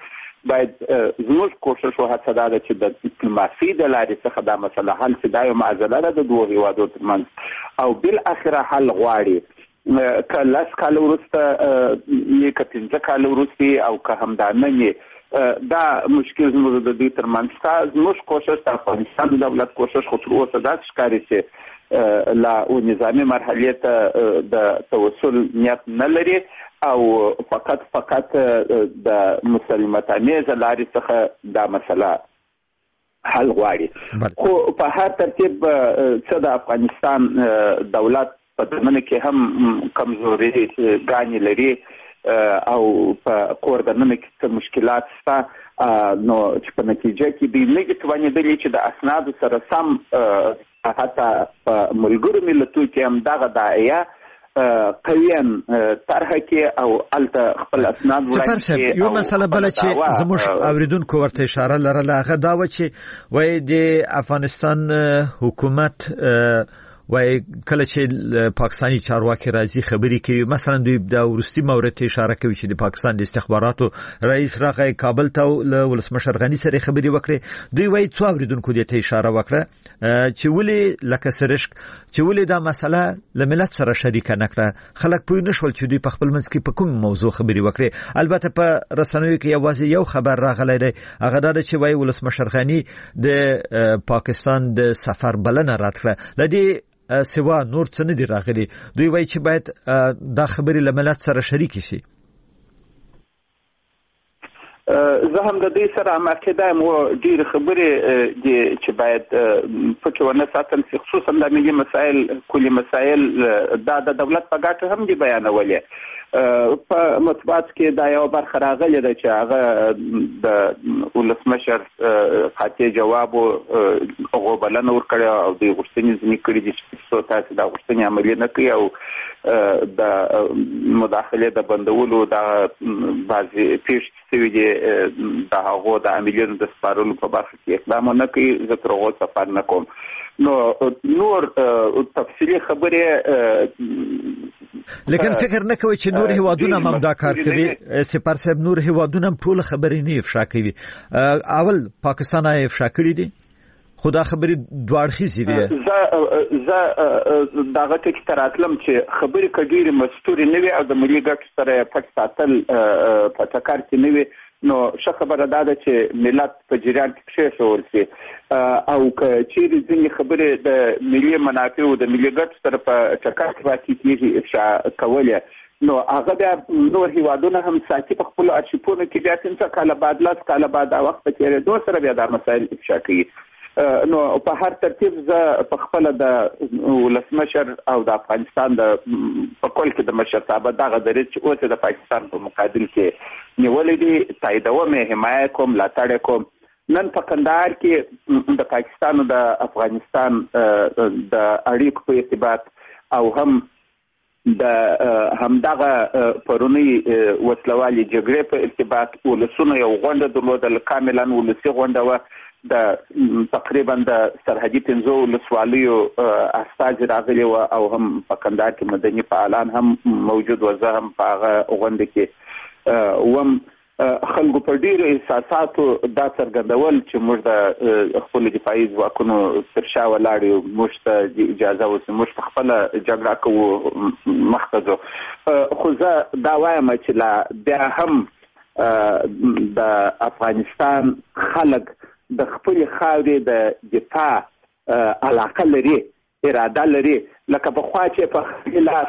باید زموږ کوشش او هڅه دا ده چې د ډیپلوماسي د لارې څخه دا مسله حل شي. دا یو معضله ده د دوه هیوادو ترمنځ او بالاخره حل غواړي. که 10 کال وروسته یې که 15 کال وروسته او که همدا نن دا مشکل زموږ د دوی ترمنځ شته. زموږ کوشش د افغانستان د دولت کوشش خو تر اوسه داسې ښکاري چې لا نظامي مرحلې ته د توسل نیت نه لري او فقط د مسالمتانیزه لارې څخه دا مسله حل غواړي. خو په هر ترتیب څه د افغانستان دولت په دننه کې هم کمزوري ګانې لري او په کور دننه کې څه مشکلات شته، نو چې په نتیجه کې دوی نه توانېدلي چې د اسنادو سره سم حتی په ملګرو ملتونو کې هم دغه داعیه قویان طرح کې او الته خپل اسناد وړاندې کړي. یو مسله بل چې زموږ اوریدونکو ورته اشاره لرله هغه دا و چې وایي د افغانستان حکومت وای کله چې پاکستانی چارواکي راځي خبري کوي، مثلا دوی د ورستي مورد اشاره کوي چې د پاکستان د استخباراتو رئیس راغی کابل ته ولسمشر غنی سره خبري وکړي. دوی وای څو اوریدونکو دې ته اشاره وکړه چې ولې لکه سرشک چې ولې دا مسله له ملت سره شریک نه کړه. خلک پوه نه شول چې دوی په خپل منځ کې په کوم موضوع خبري وکړي. البته په رسنیو کې یوازې یو خبر راغلی دی، هغه دا چې وای ولسمشر غنی د پاکستان د سفر بلنه رد کړه. لدی سوا نور څه نه دی راغلي. دوی وایي چې باید دا خبرې له ملت سره شریک شي. زه هم د دې سره مؤکده یم ډېرې خبرې چې باید پکې ونه ساتل شي، خصوصا د ملي مسایل کلي مسایل دا د دولت په ګټه هم دي بیانولې. په مطبوعات کې دا یو برخه راغلې ده چې هغه د ولسمشر قاطع جواب او بلنه ورکړه او د غوښتنې ځنې کړې دي چې تاسو دا غوښتنې عملي نه کوي او د مداخله د بندولو د بعضې پیښې شوي دي د هغو د عملیاتو د سپارلو په برخه کې اقدام نه کوي. زه تر هغو سفر نه کوم. نو نور تفصیلي خبرې لیکن فکر نه کوي چې نور هیوادونه هم دا کار کوي. سپار صاحب نور هیوادونه هم ټول خبرې نه افشا کوي. اول پاکستان یې افشا کړی دي، خدا خبرې دواړخیزي دي. زه دغه ټکی ته راتلم چې خبرې کډېرې مستوري نه وي او د ملي ګټو سره پټ ساتل په ټکر کې نه وي، نو ښه خبره دا ده چې ملت په جریان کې کېښول شي او که چیرې ځینې خبرې د ملي منافعو د ملي ګټو سره په ټکر کې واقع کېږي افشا کولې، نو هغه بیا نور هیوادونه هم ساتي په خپلو ارشیفونو کې بیا 15 کاله بعد 10 کاله بعد دا وخت په تېرېدو سره بیا دا مسایل افشا کوي. نو په هر ترتیب زه په خپله د ولسمشر او د افغانستان د په کل کې د مشرتابه دغه دریځ چې اوس د پاکستان په مقابل کې نیولې دي تاییدوم یې، حمایه کوم، ملاتړ کوم. نن په کندهار کې د پاکستان او د افغانستان د اړیکو په ارتباط او هم د همدغه پرونی وسلوالي جګړې په ارتباط ولسونه یو غونډه درلودل، کاملا ولسي غونډه وه. د تقریبا د سرحدي 15 ولسوالیو استازي راغلي وو او هم په کندهار کې مدني فعالان هم موجود و. زه هم په هغه غونډه کې وم. خلکو په ډېرو احساساتو دا څرګندول چې موږ د خپلو دفاعي ځواکونو تر شا ولاړ یو، موږ ته اجازه اوسي، موږ په خپله جګړه کوو، مخته ځو. خو زه دا وایم چې لا بیا هم د افغانستان خلک د خپل خاورې د دفاع علاقه لري، اراده لري، لکه پخوا چې په خپل لاس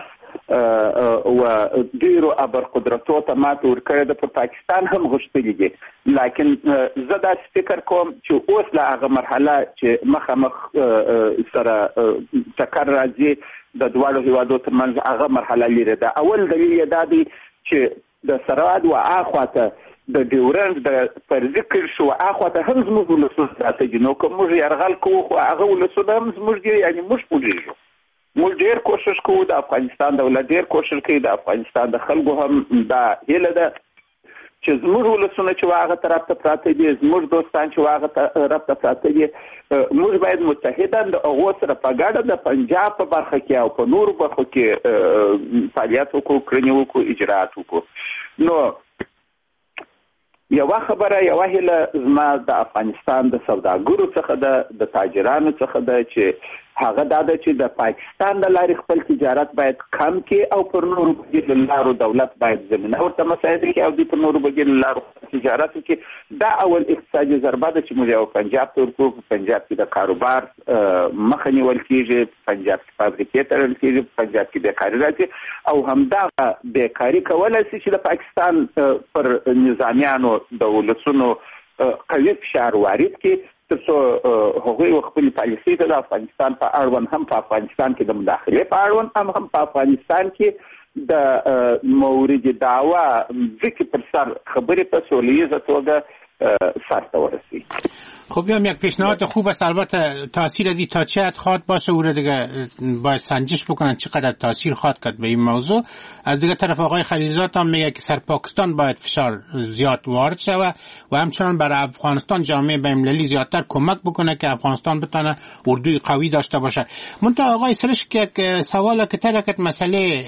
و ډیرو ابرقدرتو ته ماته ورکړې ده، په پاکستان هم غوښتلي دي. لیکن زه داسې فکر کوم چې اوس له هغه مرحله چې مخامخ سره ټکر راځي د دواړو هیوادو ترمنځ هغه مرحله لري ده. اول دلیل یې دا دی چې د سرحد و اخواته د ډیورنډ د فرضي کړ شو اخواته هم زموږ ولسونه پراته دي. نو که موږ یرغل کوو خو هغه ولسونه هم زموږ دي، یعنې موږ پوهېږو. موږ ډېر کوشش کوو، د افغانستان دولت ډېر کوشش کوي، د افغانستان د خلکو هم دا هیله ده چې زموږ ولسونه چې هغه طرف ته پراته دي، زموږ دوستان چې هغه طرف ته پراته دي، موږ باید متحدا د هغو سره په ګډه د پنجاب په برخه کې او په نورو برخو کې فعالیت وکړو، کړنې وکړو، اجراات وکړو. نو یوه خبره یوه هیله زما د افغانستان د سوداګرو څخه د تاجرانو څخه ده چې هغه دا ده چې د پاکستان د لارې خپل تجارت باید کم کړي او پر نورو بدیلو لارو دولت باید زمینه ورته مساعده کړي او دوی پر نورو بدیلو لارو تجارت وکړي. دا اول اقتصادي ضربه ده چې موږ یو پنجاب ته ورکوو. په پنجاب کې د کاروبار مخه نیول کېږي، په پنجاب کې فابریکې تړل کېږي، په پنجاب کې بیکاري راځي او همدغه بیکاري کولی شي چې د پاکستان پر نظامیانو د ولسونو قوي فشار وارد کړي تر څو هغوی خپل پالیسۍ ته د افغانستان په اړوند هم په افغانستان کې د مداخلې په اړوند هم په افغانستان کې د مورد دعوا ځکه پر سر خبرې په سولیزه توګه سرته ورسید. خب هم یک پیشنهاد خوب است. البته تاثیر ازی تا چه حد خواهد باشه او را دیگه باید سنجش بکنن چقدر تاثیر خواهد کرد به این موضوع. از دیگه طرف آقای خلیلزاد هم میگه که سر پاکستان باید فشار زیاد وارد شود و همچنان برای افغانستان جامعه بین‌المللی زیادتر کمک بکنه که افغانستان بتونه اردوی قوی داشته باشه. منتها آقای سرش که سوال که ترکت مسئله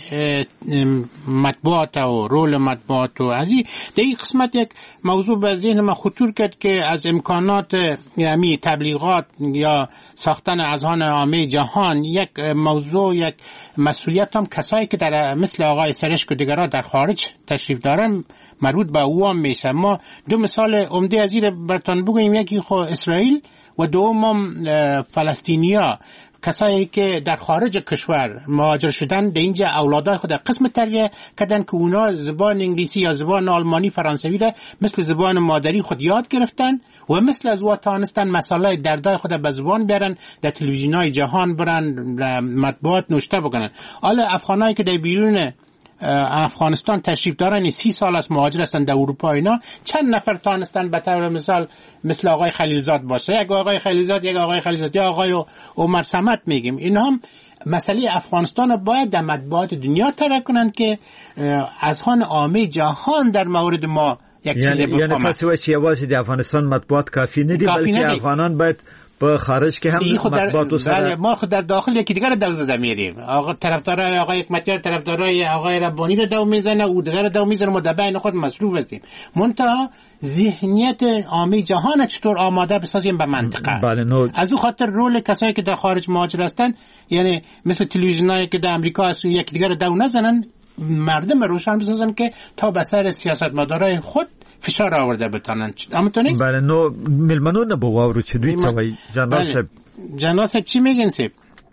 مطبوعات و رول مطبوعات و ازی در این قسمت یک موضوع به ذهن ما خطور کرد که از امکانات یعنی تبلیغات یا ساختن اذهان عامه جهان یک موضوع، یک مسئولیت هم کسایی که در مثل آقای سرشک و دیگرها در خارج تشریف دارن مربوط به او هم میشه. ما دو مثال عمده از این براتون بگوییم، یکی خود اسرائیل و دوم فلسطینیا، کسایی که در خارج کشور مهاجر شدن به اینجا اولادای خود قسم تربیه کردن که اونا زبان انگلیسی یا زبان آلمانی فرانسوی را مثل زبان مادری خود یاد گرفتن و مثل از توانستن مسائل دردای خود به زبان بیارن، در تلویزیونای جهان برن، مطبوعات نوشته بکنن. حالا افغانایی که در بیرون افغانستان تشریف دارن 30 سال از مهاجر هستن در اروپا، اینا چند نفر تانستن به طور مثال مثل آقای خلیلزاد باشه، یک آقای خلیلزاد یا آقای عمر صمد میگیم. اینا هم مسئله افغانستان باید در مطبوعات دنیا طرح کنن که اذهان عامه جهان در مورد ما یک چیز بفهمه. یعنی تاسو وایي چې یوازې د افغانستان مطبوعات کافی نه دي، بلکې افغانان باید په خارج کې هم مطبوعات سره. ما خود در داخل یکی دیگر دو زده میریم. آقا طرفدارای آقای حکمتیار طرفدارای آقای ربانی رو دو میزنه، او دیگر دو میزنه، ما در بین خود مصروف هستیم. منتها ذهنیت عامه جهان چطور آماده بسازیم به منطقه. از او خاطر رول کسایی که در خارج مهاجر هستن، یعنی مثل تلویزیونایی که در امریکا هستن یکی دیگر دو نزنن، مردم روشن بسازن که تا به سر سیاستمدارای خود فشار آورده بتانن. همونطوری؟ بله. نو ملمنو نه بواورو چې دوی څه وایي. جنرال صاحب چی میگن صاحب؟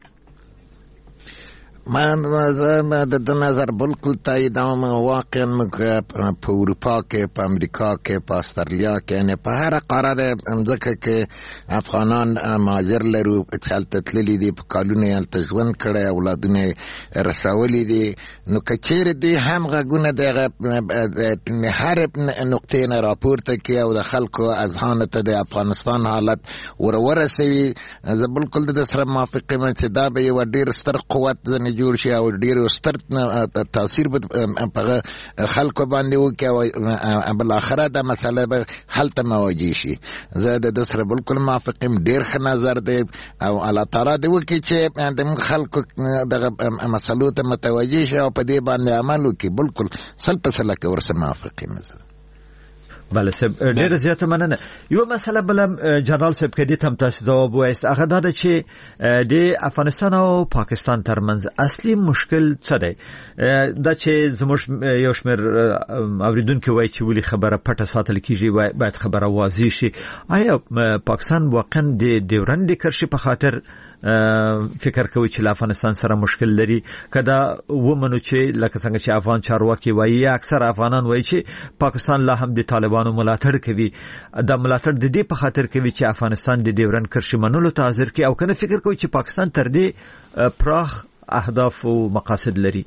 من د نظر بالکل تاییدوم. واقعا په اروپا کې، په امریکا کې، په استرالیا کې، یعنی په هر قاره ځکه کې افغانان مهاجر لرو چې هلته تللي دي، په کالونه یې هلته ژوند کړی، اولادونه رسولي دي، نو که چیرې دوی هم غږونه د هر نقطې نه راپورته کړي او د خلکو اذهانو ته د افغانستان حالت ورسوي، زه بالکل د سره موافق یم چې دا به یو ډېر ستر قوت جوړ شي او ډیر ستر تاثیر په خلکو باندې وکړي او بل اخره دا مسله به حل ته مواجه شي. زه د سره بالکل موافق یم، ډیر ښه نظر دی او الله تعالی دې وکړي چې د خلکو دغه مسلو ته متوجه شي او په دې باندې عمل وکړي. بالکل 100% ورسره موافق یم. بله صاحب، ډېر زیاته مننه. یو مسله بل جنرال صاحب کې دې هم تاسو ځواب وایست، هغه دا ده چې د افغانستان او پاکستان ترمنځ اصلي مشکل څه دی؟ دا چې زموږ یو شمېر اوریدونکي وایي چې ولې خبره پټه ساتل کېږي، باید خبره واضح شي. آیا پاکستان واقعا د ډیورنډ کرښې په خاطر فکر کوي چې افغانستان سره مشکل لري؟ کدا ومنو چې لکه څنګه چې افغان چارواکي وایي، اکثر افغانان وایي چې پاکستان لا هم د طالبانو ملاتړ کوي. دا ملاتړ د دې په خاطر کوي چې افغانستان د ډیورنډ کرښې منلو ته حاضر کړي، او کنه فکر کوي چې پاکستان تر دې پراخ اهداف او مقاصد لري؟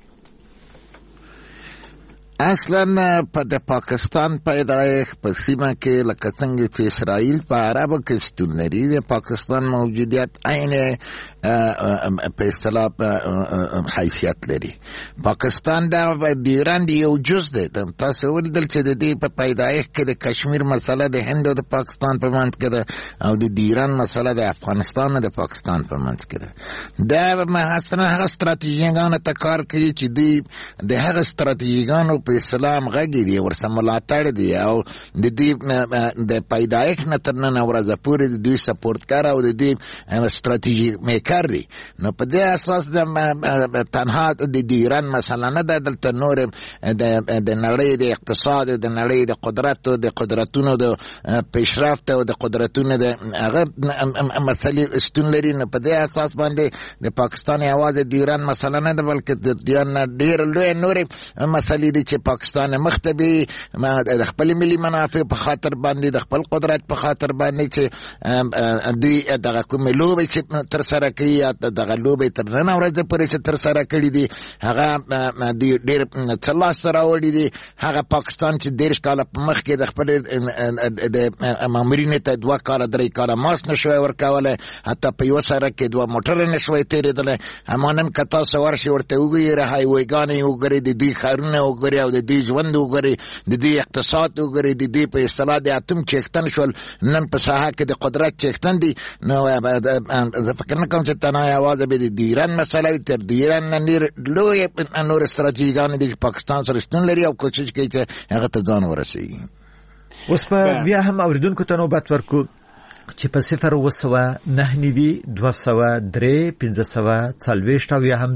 اصلا په د پاکستان پیدایښت په سیمه کې لکه څنګه چې اسرائیل په عربو کې شتون لري، د پاکستان موجودیت عین په اصطلاح حیثیت لري. پاکستان دا د ایران دی یو جز دی. تاسو ولیدل چې د دې په پیدایښت کې د کشمیر مسله د هند او د پاکستان په منځ کې ده او د ایران مسله د افغانستان او د پاکستان په منځ کې ده. دا محصنه هغه ستراتیژیګانو ته کار کوي چې دوی د هغه ستراتیژیګانو په اسلام غږی دي ورسره ملاتړ دي او د دې د پیدایښت نه تر نن ورځې پورې د دوی سپورټ کار او د دې ستراتیژي میکر دي. نو په دې اساس د تنها د ایران مسله نه ده، دلته نور د نړۍ د اقتصاد او د نړۍ د قدرتونو د پیشرفت او د قدرتونو د هغه مسلې شتون لري. نو په دې اساس باندې د پاکستان یوازې د ایران مسله نه ده بلکې د ایران ډېر لوی نورې مسلې دي چې پاکستان مخته به د خپل ملي منافع په خاطر باندې د خپل قدرت په خاطر باندې چې دوی دغه کومې لوبې چې تر سره کوي یا دغه لوبې تر نن ورځې پورې چې تر سره کړي دي هغه دوی ډېر څه لاسته راوړي دي. هغه پاکستان چې 13 کاله په مخکې د خپل د مامورینو ته 2 کاله 3 کاله ماس نشوی ورکولی، حتی په یوه سړک کې 2 موټره نشوی تېرېدلی. همانن که تاسو ورشئ ورته وګورئ هایویګانې وګورئ، د دوی ښارونه وګورئ او د دوی ژوند وګورئ، د دوی اقتصاد وګورئ، د دوی په اصطلاح د اتم چیختن شول، نن په ساحه کې د قدرت چیختن دي. نو زه فکر نه کوم چې تنها یوازې به د ایران مسله وي. تر د ایران نه لوی نور ستراتیژیګانې دي چې پاکستان سره شتون لري او کوشش کوي چې هغه ته ځان ورسوي. اوس په بیا هم اوریدونکو ته نوبت ورکو چې په 009 203 540 او یا هم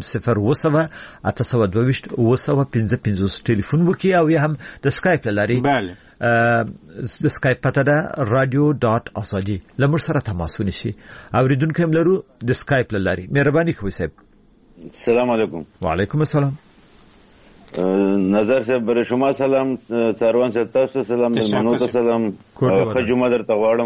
0 ټلیفون وکي او یا هم د اسکایپ لاري. بله د اسکایپ پته ده radio.azadi لمر سره تماس ونیسي. اوریدونکو هم لرو د اسکایپ لاري. مهرباني کوئ صاحب. السلام علیکم. وعلیکم السلام. نظر صاحب بر شما سلام، څاروان صاحب تاسو سلام، مېلمنو ته سلام، ښه جمعه درته غواړم.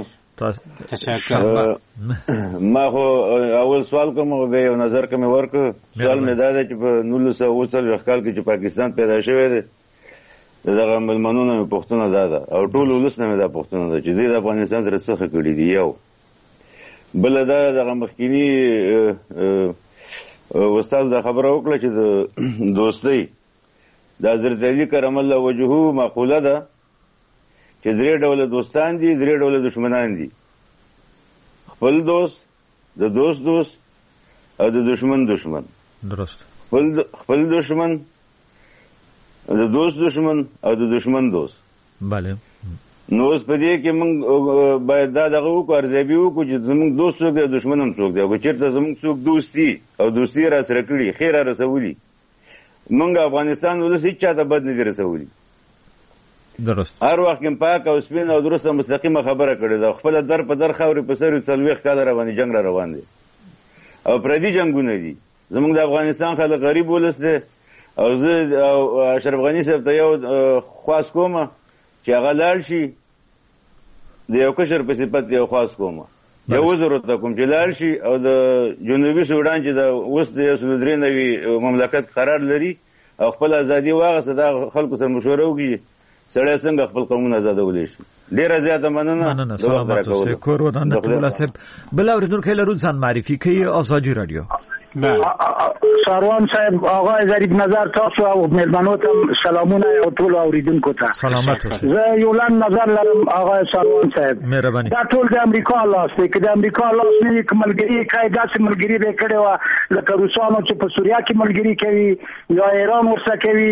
ما خو اول سوال کوم او بیا یو نظر کوم ورکړ. سوال مې دا دی چې په 1940 کال کې چې پاکستان پیدا شوی دی دغه مېلمنو نه مې پوښتنه دا ده او ټول ولس نه مې دا پوښتنه ده چې دوی د افغانستان سره څه ښه کړي دي. یو بله دا دغه مخکیني استاد دا خبره وکړه چې د دوستۍ د حضرت علي کرم الله وجهه مقوله ده چې 3 ډوله دوستان دي، 3 ډوله دشمنان دي. خپل دوست، د دوست دوست او د دشمن دشمن. درست. خپل دشمن، د دوست دشمن او د دشمن دوست. بله. نو اوس په دې کې موږ باید دا دغه وکړو، ارزیابي وکړو چې زموږ دوست څوک دی او دشمن هم څوک دی. او که چېرته زموږ څوک دوستي او دوستي را سره کړي، خیر را رسولي، موږ افغانستان ولس هېڅ چا ته بد نه دي رسولي. درست. هر وخت کې پاک او سپین او درسته مستقیمه خبره کړې ده. خپله در په در خاورې په سر 40 کاله روانې جنګ را روان دی او پردي جنګونه دي. زموږ د افغانستان خلک غریب ولس دی او زه او اشرف غني صاحب ته یو خواست کوم چې هغه لاړ شي، د یو کشر په صفت یو خواست کوم، یو وزر ته کوم چې لاړ شي او د جنوبي سودان چې د اوس د 193 مملکت قرار لري او خپل ازادي واغسته، دا خلکو سره مشوره وکړي سړی څنګه خپل قومونه آزادولی شي. ډېره زیاته مننه. سلامت اوسئ. کور ودان د قبوله صاحب. بل اورېدونکی لرو ځان معرفي کوي. آزادي رادیو. ساروان صاحب، آقای ظریف نظر تاسو او مېلمنو ته سلامونه او ټول اوریدونکو ته. سلامت اوسئ. زه یو لنډ نظر لرم آقای ساروان صاحب. مهرباني. دا ټول د امریکا لاس دی. که د امریکا لاس نه وي، که ملګري کوي، داسې ملګري به یې کړې وه لکه روسانو چې په سوریه کې ملګري کوي یا ایران ورسره کوي.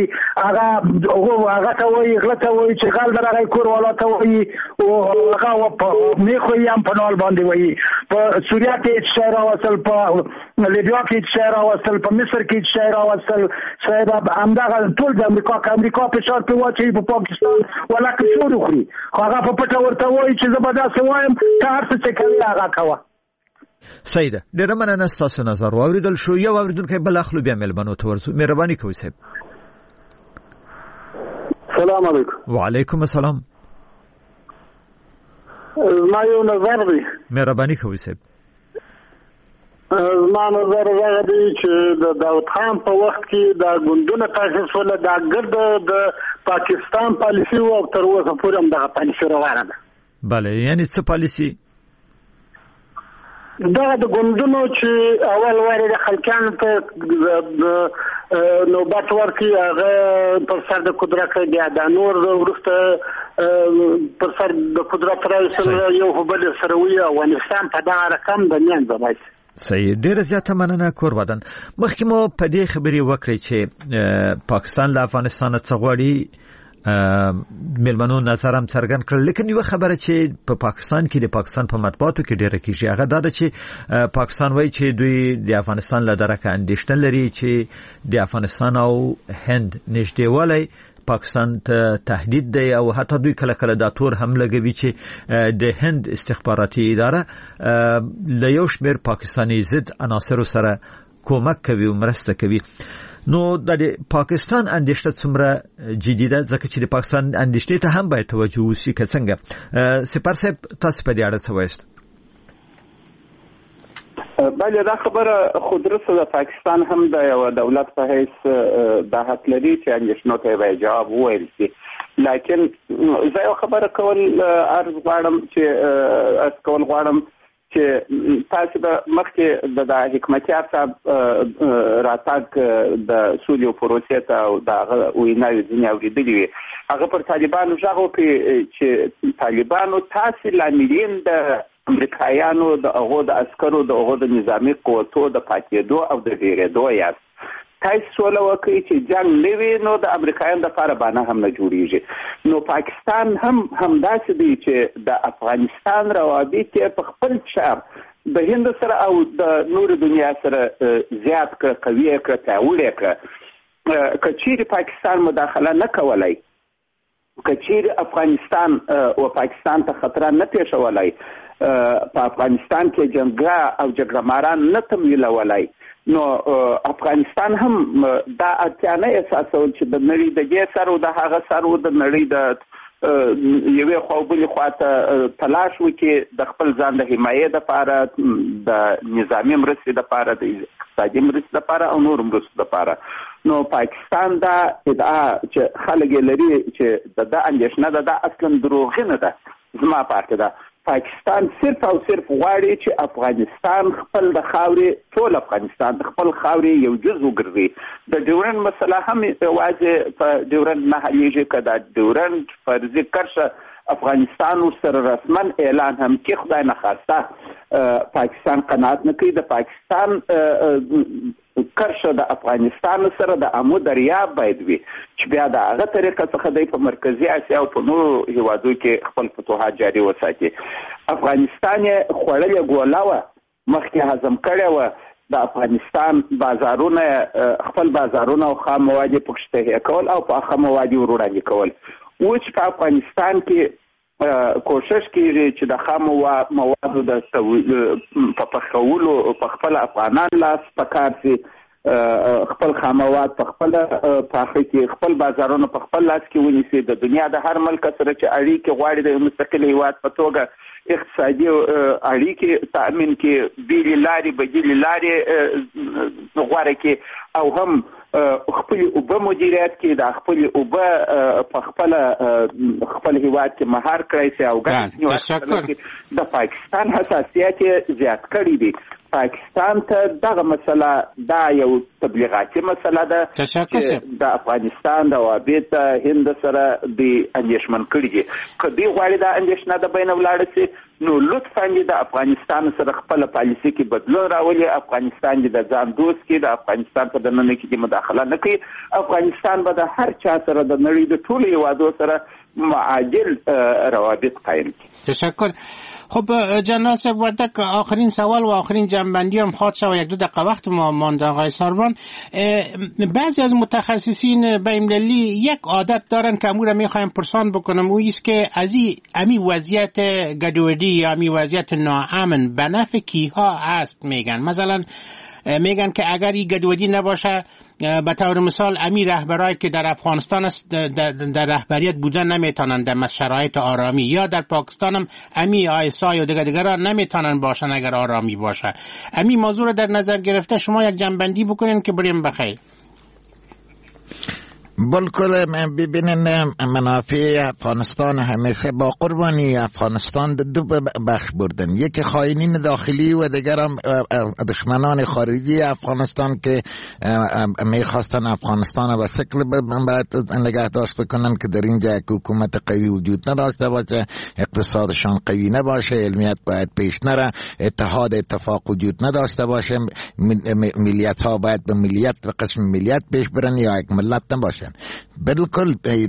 هغه ته وایي، غله ته وایي چې غل در هغه کور والا ته وایي او هغه میخ وایي هم په نال باندې وایي. په سوریه کې هېڅ شی راوستل، په لیبیا کې هېڅ شی راوستل، په مصر کې هېڅ شی راوستل. صاحب همدغه ټول د امریکا که امریکا فشار پرې واچوي په پاکستان ولکه شور وخوري، خو هغه په پټه ورته وایي چې زه به داسې وایم، ته هر څه چې کوي هغه کوه. صحیح ده. ډېره مننه ستاسو نظر واورېدل شو. یو اوریدونکی بل اخلو بیا مېلمنو ته ورځو. مهرباني کوئ صاحب. سلام علیکم. وعلیکم السلام. ما یو نظر دی. مهرباني کوئ صاحب. ما نظر هغه دی چې د داود خان په وخت کې دا ګوندونه تاسیس ولا دا ګرد د پاکستان پالیسي او تر اوسه پورې هم دغه پالیسي روانه ده. بله، یعنی څه پالیسي؟ دا د ګوندونو چې اول واره د خلکان په نوبت ورکی هغه پر سر د قدرت بیا د نور ورسته پر سر د قدرت رئیس یو بل سره وی افغانستان په دا رقم د نیان زمای صحیح. ډیره زیاته مننه کورودن. مخکې مو په دې خبرې وکړې چې پاکستان له افغانستان څخه غواړي ملمنو نظر هم څرګند کړل، لیکن یو خبره چې په پاکستان کې د پاکستان په مطبوعاتو کې ډیره کیږي هغه دا ده چې پاکستان وایي چې دوی د افغانستان له درکه اندېښنه لري چې د افغانستان او هند نږدېوالی پاکستان ته تهدید دی او حتی دوی کله کله دا تور هم لګوي چې د هند استخباراتي اداره له یو شمېر پاکستاني ضد عناصرو سره کومک کوي او مرسته کوي. نو د پاکستان اندېښنه څومره جدي ده ځکه چې د پاکستان اندېښنې ته هم باید توجه وشي که څنګه؟ سپر صاحب تاسو په دې اړه څه وایست؟ بله دا خبره خو درسته د پاکستان هم د یو دولت په حیث دا حق لري چې اندېښنو ته به جواب وویل شي، لیکن زه یو خبره عرض غواړم چې تاسو د مخکې د حکمتیار صاحب راتګ د سولې پروسې ته او د ویناوې ځینې اورېدلې وي، هغه پر طالبانو غږ وکړي چې طالبانو تاسو لاملین د امریکایانو د هغو د عسکرو د هغو د نظامي قوتو د پاتېدو او د ډېرېدو یاست. تاسو سوله وکړئ چې جنګ نه وي نو د امریکایانو دپاره بانه هم نه جوړېږي. نو پاکستان هم همداسې دی چې د افغانستان روابط یې په خپل چار د هند سره او د نور دنیا سره زیات کړه، قوي یې کړه، پیاوړی یې کړه. که چیرې پاکستان مداخله نه کولی، که چیرې افغانستان و پاکستان ته خطره نه پېښولی، په افغانستان کې جنګا او جګړه ماران نه تمویلولی، نو افغانستان هم دا اړتیا نه احساسول چې د نړۍ د دې سر او د هغه سر او د نړۍ د یوې خوا بلې خوا ته تلاش وکړي د خپل ځان د حمایې دپاره، د نظامي مرستې دپاره، د اقتصادي مرستې دپاره او نور مرستو دپاره. نو پاکستان دا ادعا چې خلک یې لري چې د اندېښنه ده دا اصلا دروغینه ده زما پارته ده. پاکستان صرف او صرف غواړي چې افغانستان خپل د خاورې، ټول افغانستان د خپل خاورې یو جز وګرځي. د ډیورنډ مسله هم یوازې په ډیورنډ نه حلیږي، که د ډیورنډ فرضي کرښه افغانستان ورسره رسما اعلان هم کې خدای نخواسته پاکستان قناعت نه کوي. د پاکستان کرښه د افغانستان سره د امو دریاب باید وي چې بیا د هغه طریقه څخه دی په مرکزي اسیا او په نورو هیوادو کې خپل فتوحات جاري وساتي. افغانستان یې خوړلې ګوله وه، مخکې هضم کړې وه. د افغانستان بازارونه، خپل بازارونه او خام مواد یې پکې تهیه کول او په خام مواد یې ور وړاندې کول. اوس په افغانستان کې کوشش کیږي چې د خام موادو د په پخولو په خپل افغانان لاس پکار سي، خپل خام مواد په خپل پاخه کې خپل بازارونه په خپل لاس کې ونیسي. د دنیا د هر ملک سره چې اړیکې غواړي د مستقل هیواد په توګه اقتصادي اړیکې تامین کې بیلې لارې بدیلې لارې غوره کې او هم خپل اوبه مدیریت کې د خپل اوبه په خپل هیواد کې مهار کړی سي او ګټه د پاکستان حساسیت زیات کړی دی. پاکستان ته دغه مسله دا یو تبلیغاتي مسله ده چې د افغانستان د روابط هند سره د اندېښمن کړي دي. که دوی غواړي دا اندېښنه د بین ولاړه سي نو لطفا د افغانستان سره خپل پالیسي کې بدلون راولي. افغانستان د ځان دوست کې د افغانستان په دننه کې مداخله نه کوي. افغانستان به د هر چا سره د نړۍ د ټولو هیوادو سره معادل روابط قایم کړي. تشکر. خب جنرال صاحب وردک، آخرین سوال و آخرین جنبندی هم خواهد شد و یک دو دقیقه وقت ما مانده. آقای ساروان، بعضی از متخصصین بین‌المللی یک عادت دارن که امور میخوایم پرسان بکنم، او است که از این وضعیت گدودی یا این وضعیت ناامن به نفع کیها است. میگن مثلا میگن که اگر این گدودی نباشه به طور مثال امی رهبرایی که در افغانستان است در رهبریت بودن نمیتونن در شرایط آرامی، یا در پاکستان هم امی آیسای و دیگران نمیتونن باشن اگر آرامی باشه. امی موضوع رو در نظر گرفته شما یک جنبندی بکنین که بریم بخیر. بالکل. ببینن منافع افغانستان همیشه با قربانی افغانستان دو بخش بردن، یکی خائنین داخلی و دیگر هم دشمنان خارجی افغانستان که میخواستن افغانستان به شکل نگه داشت بکنن که در اینجا حکومت قوی وجود نداشته باشه، اقتصادشان قوی نباشه، علمیت باید پیش نره، اتفاق وجود نداشته باشه، ملیت ها باید به ملیت و قسم ملیت پیش برن یا یک ملت نباشن. بالکل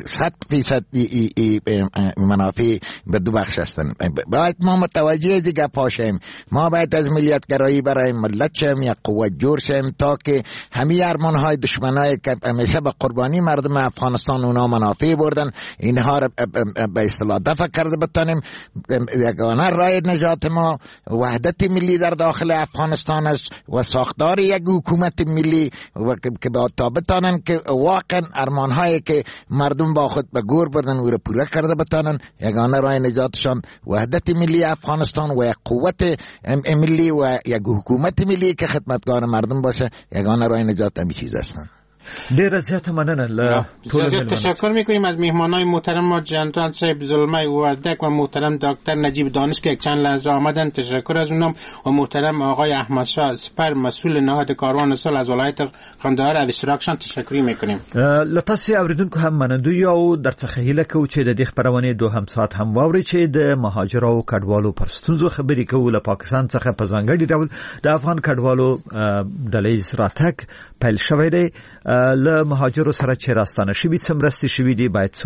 100% منافع به دو بخش هستن. باید ما متوجه دیگه پاشیم، ما باید از ملیت گرایی برای ملت شیم یا قوت جور شیم تا که همه ارمان های دشمنای که همیشه به قربانی مردم افغانستان اونا منافع بردن اینها را به اصطلاح دفع کرده بتانیم. یگانه راه نجات ما وحدت ملی در داخل افغانستان است و ساختار یک حکومت ملی که تا بتانن که واقعا ارمان هایی که مردم با خود به گور بردن او را پوره کرده بتانن. یگانه راه نجاتشان وحدت ملی افغانستان و یک قوت ملی و یک حکومت ملی که خدمتگار مردم باشه. یگانه راه نجات همین چیز هستن. ډیر زیات مننه. تشکر میکنیم از میهمانای محترم ما جنرال صاحب زلمه وردک و محترم دکتر نجیب دانش که یک چند لحظه آمدن. تشکر از اونم و محترم آقای احمد شاه سپر مسئول نهاد کاروان سال از ولایت قندهار از اشتراکشان تشکر میکنیم. لتاسي اوریدونکو هم منندوی او در څخه هیله کوو چې د دې خبرونه 2 ساعت هم واوري چې د مهاجرو او کډوالو پر ستونزو خبرې کوو له پاکستان څخه په ځانګړي ډول د افغان کډوالو ډلې راتګ پیل شوی دی. له مهاجرو سره چې راستانه شوي څه مرستې شوي دي باید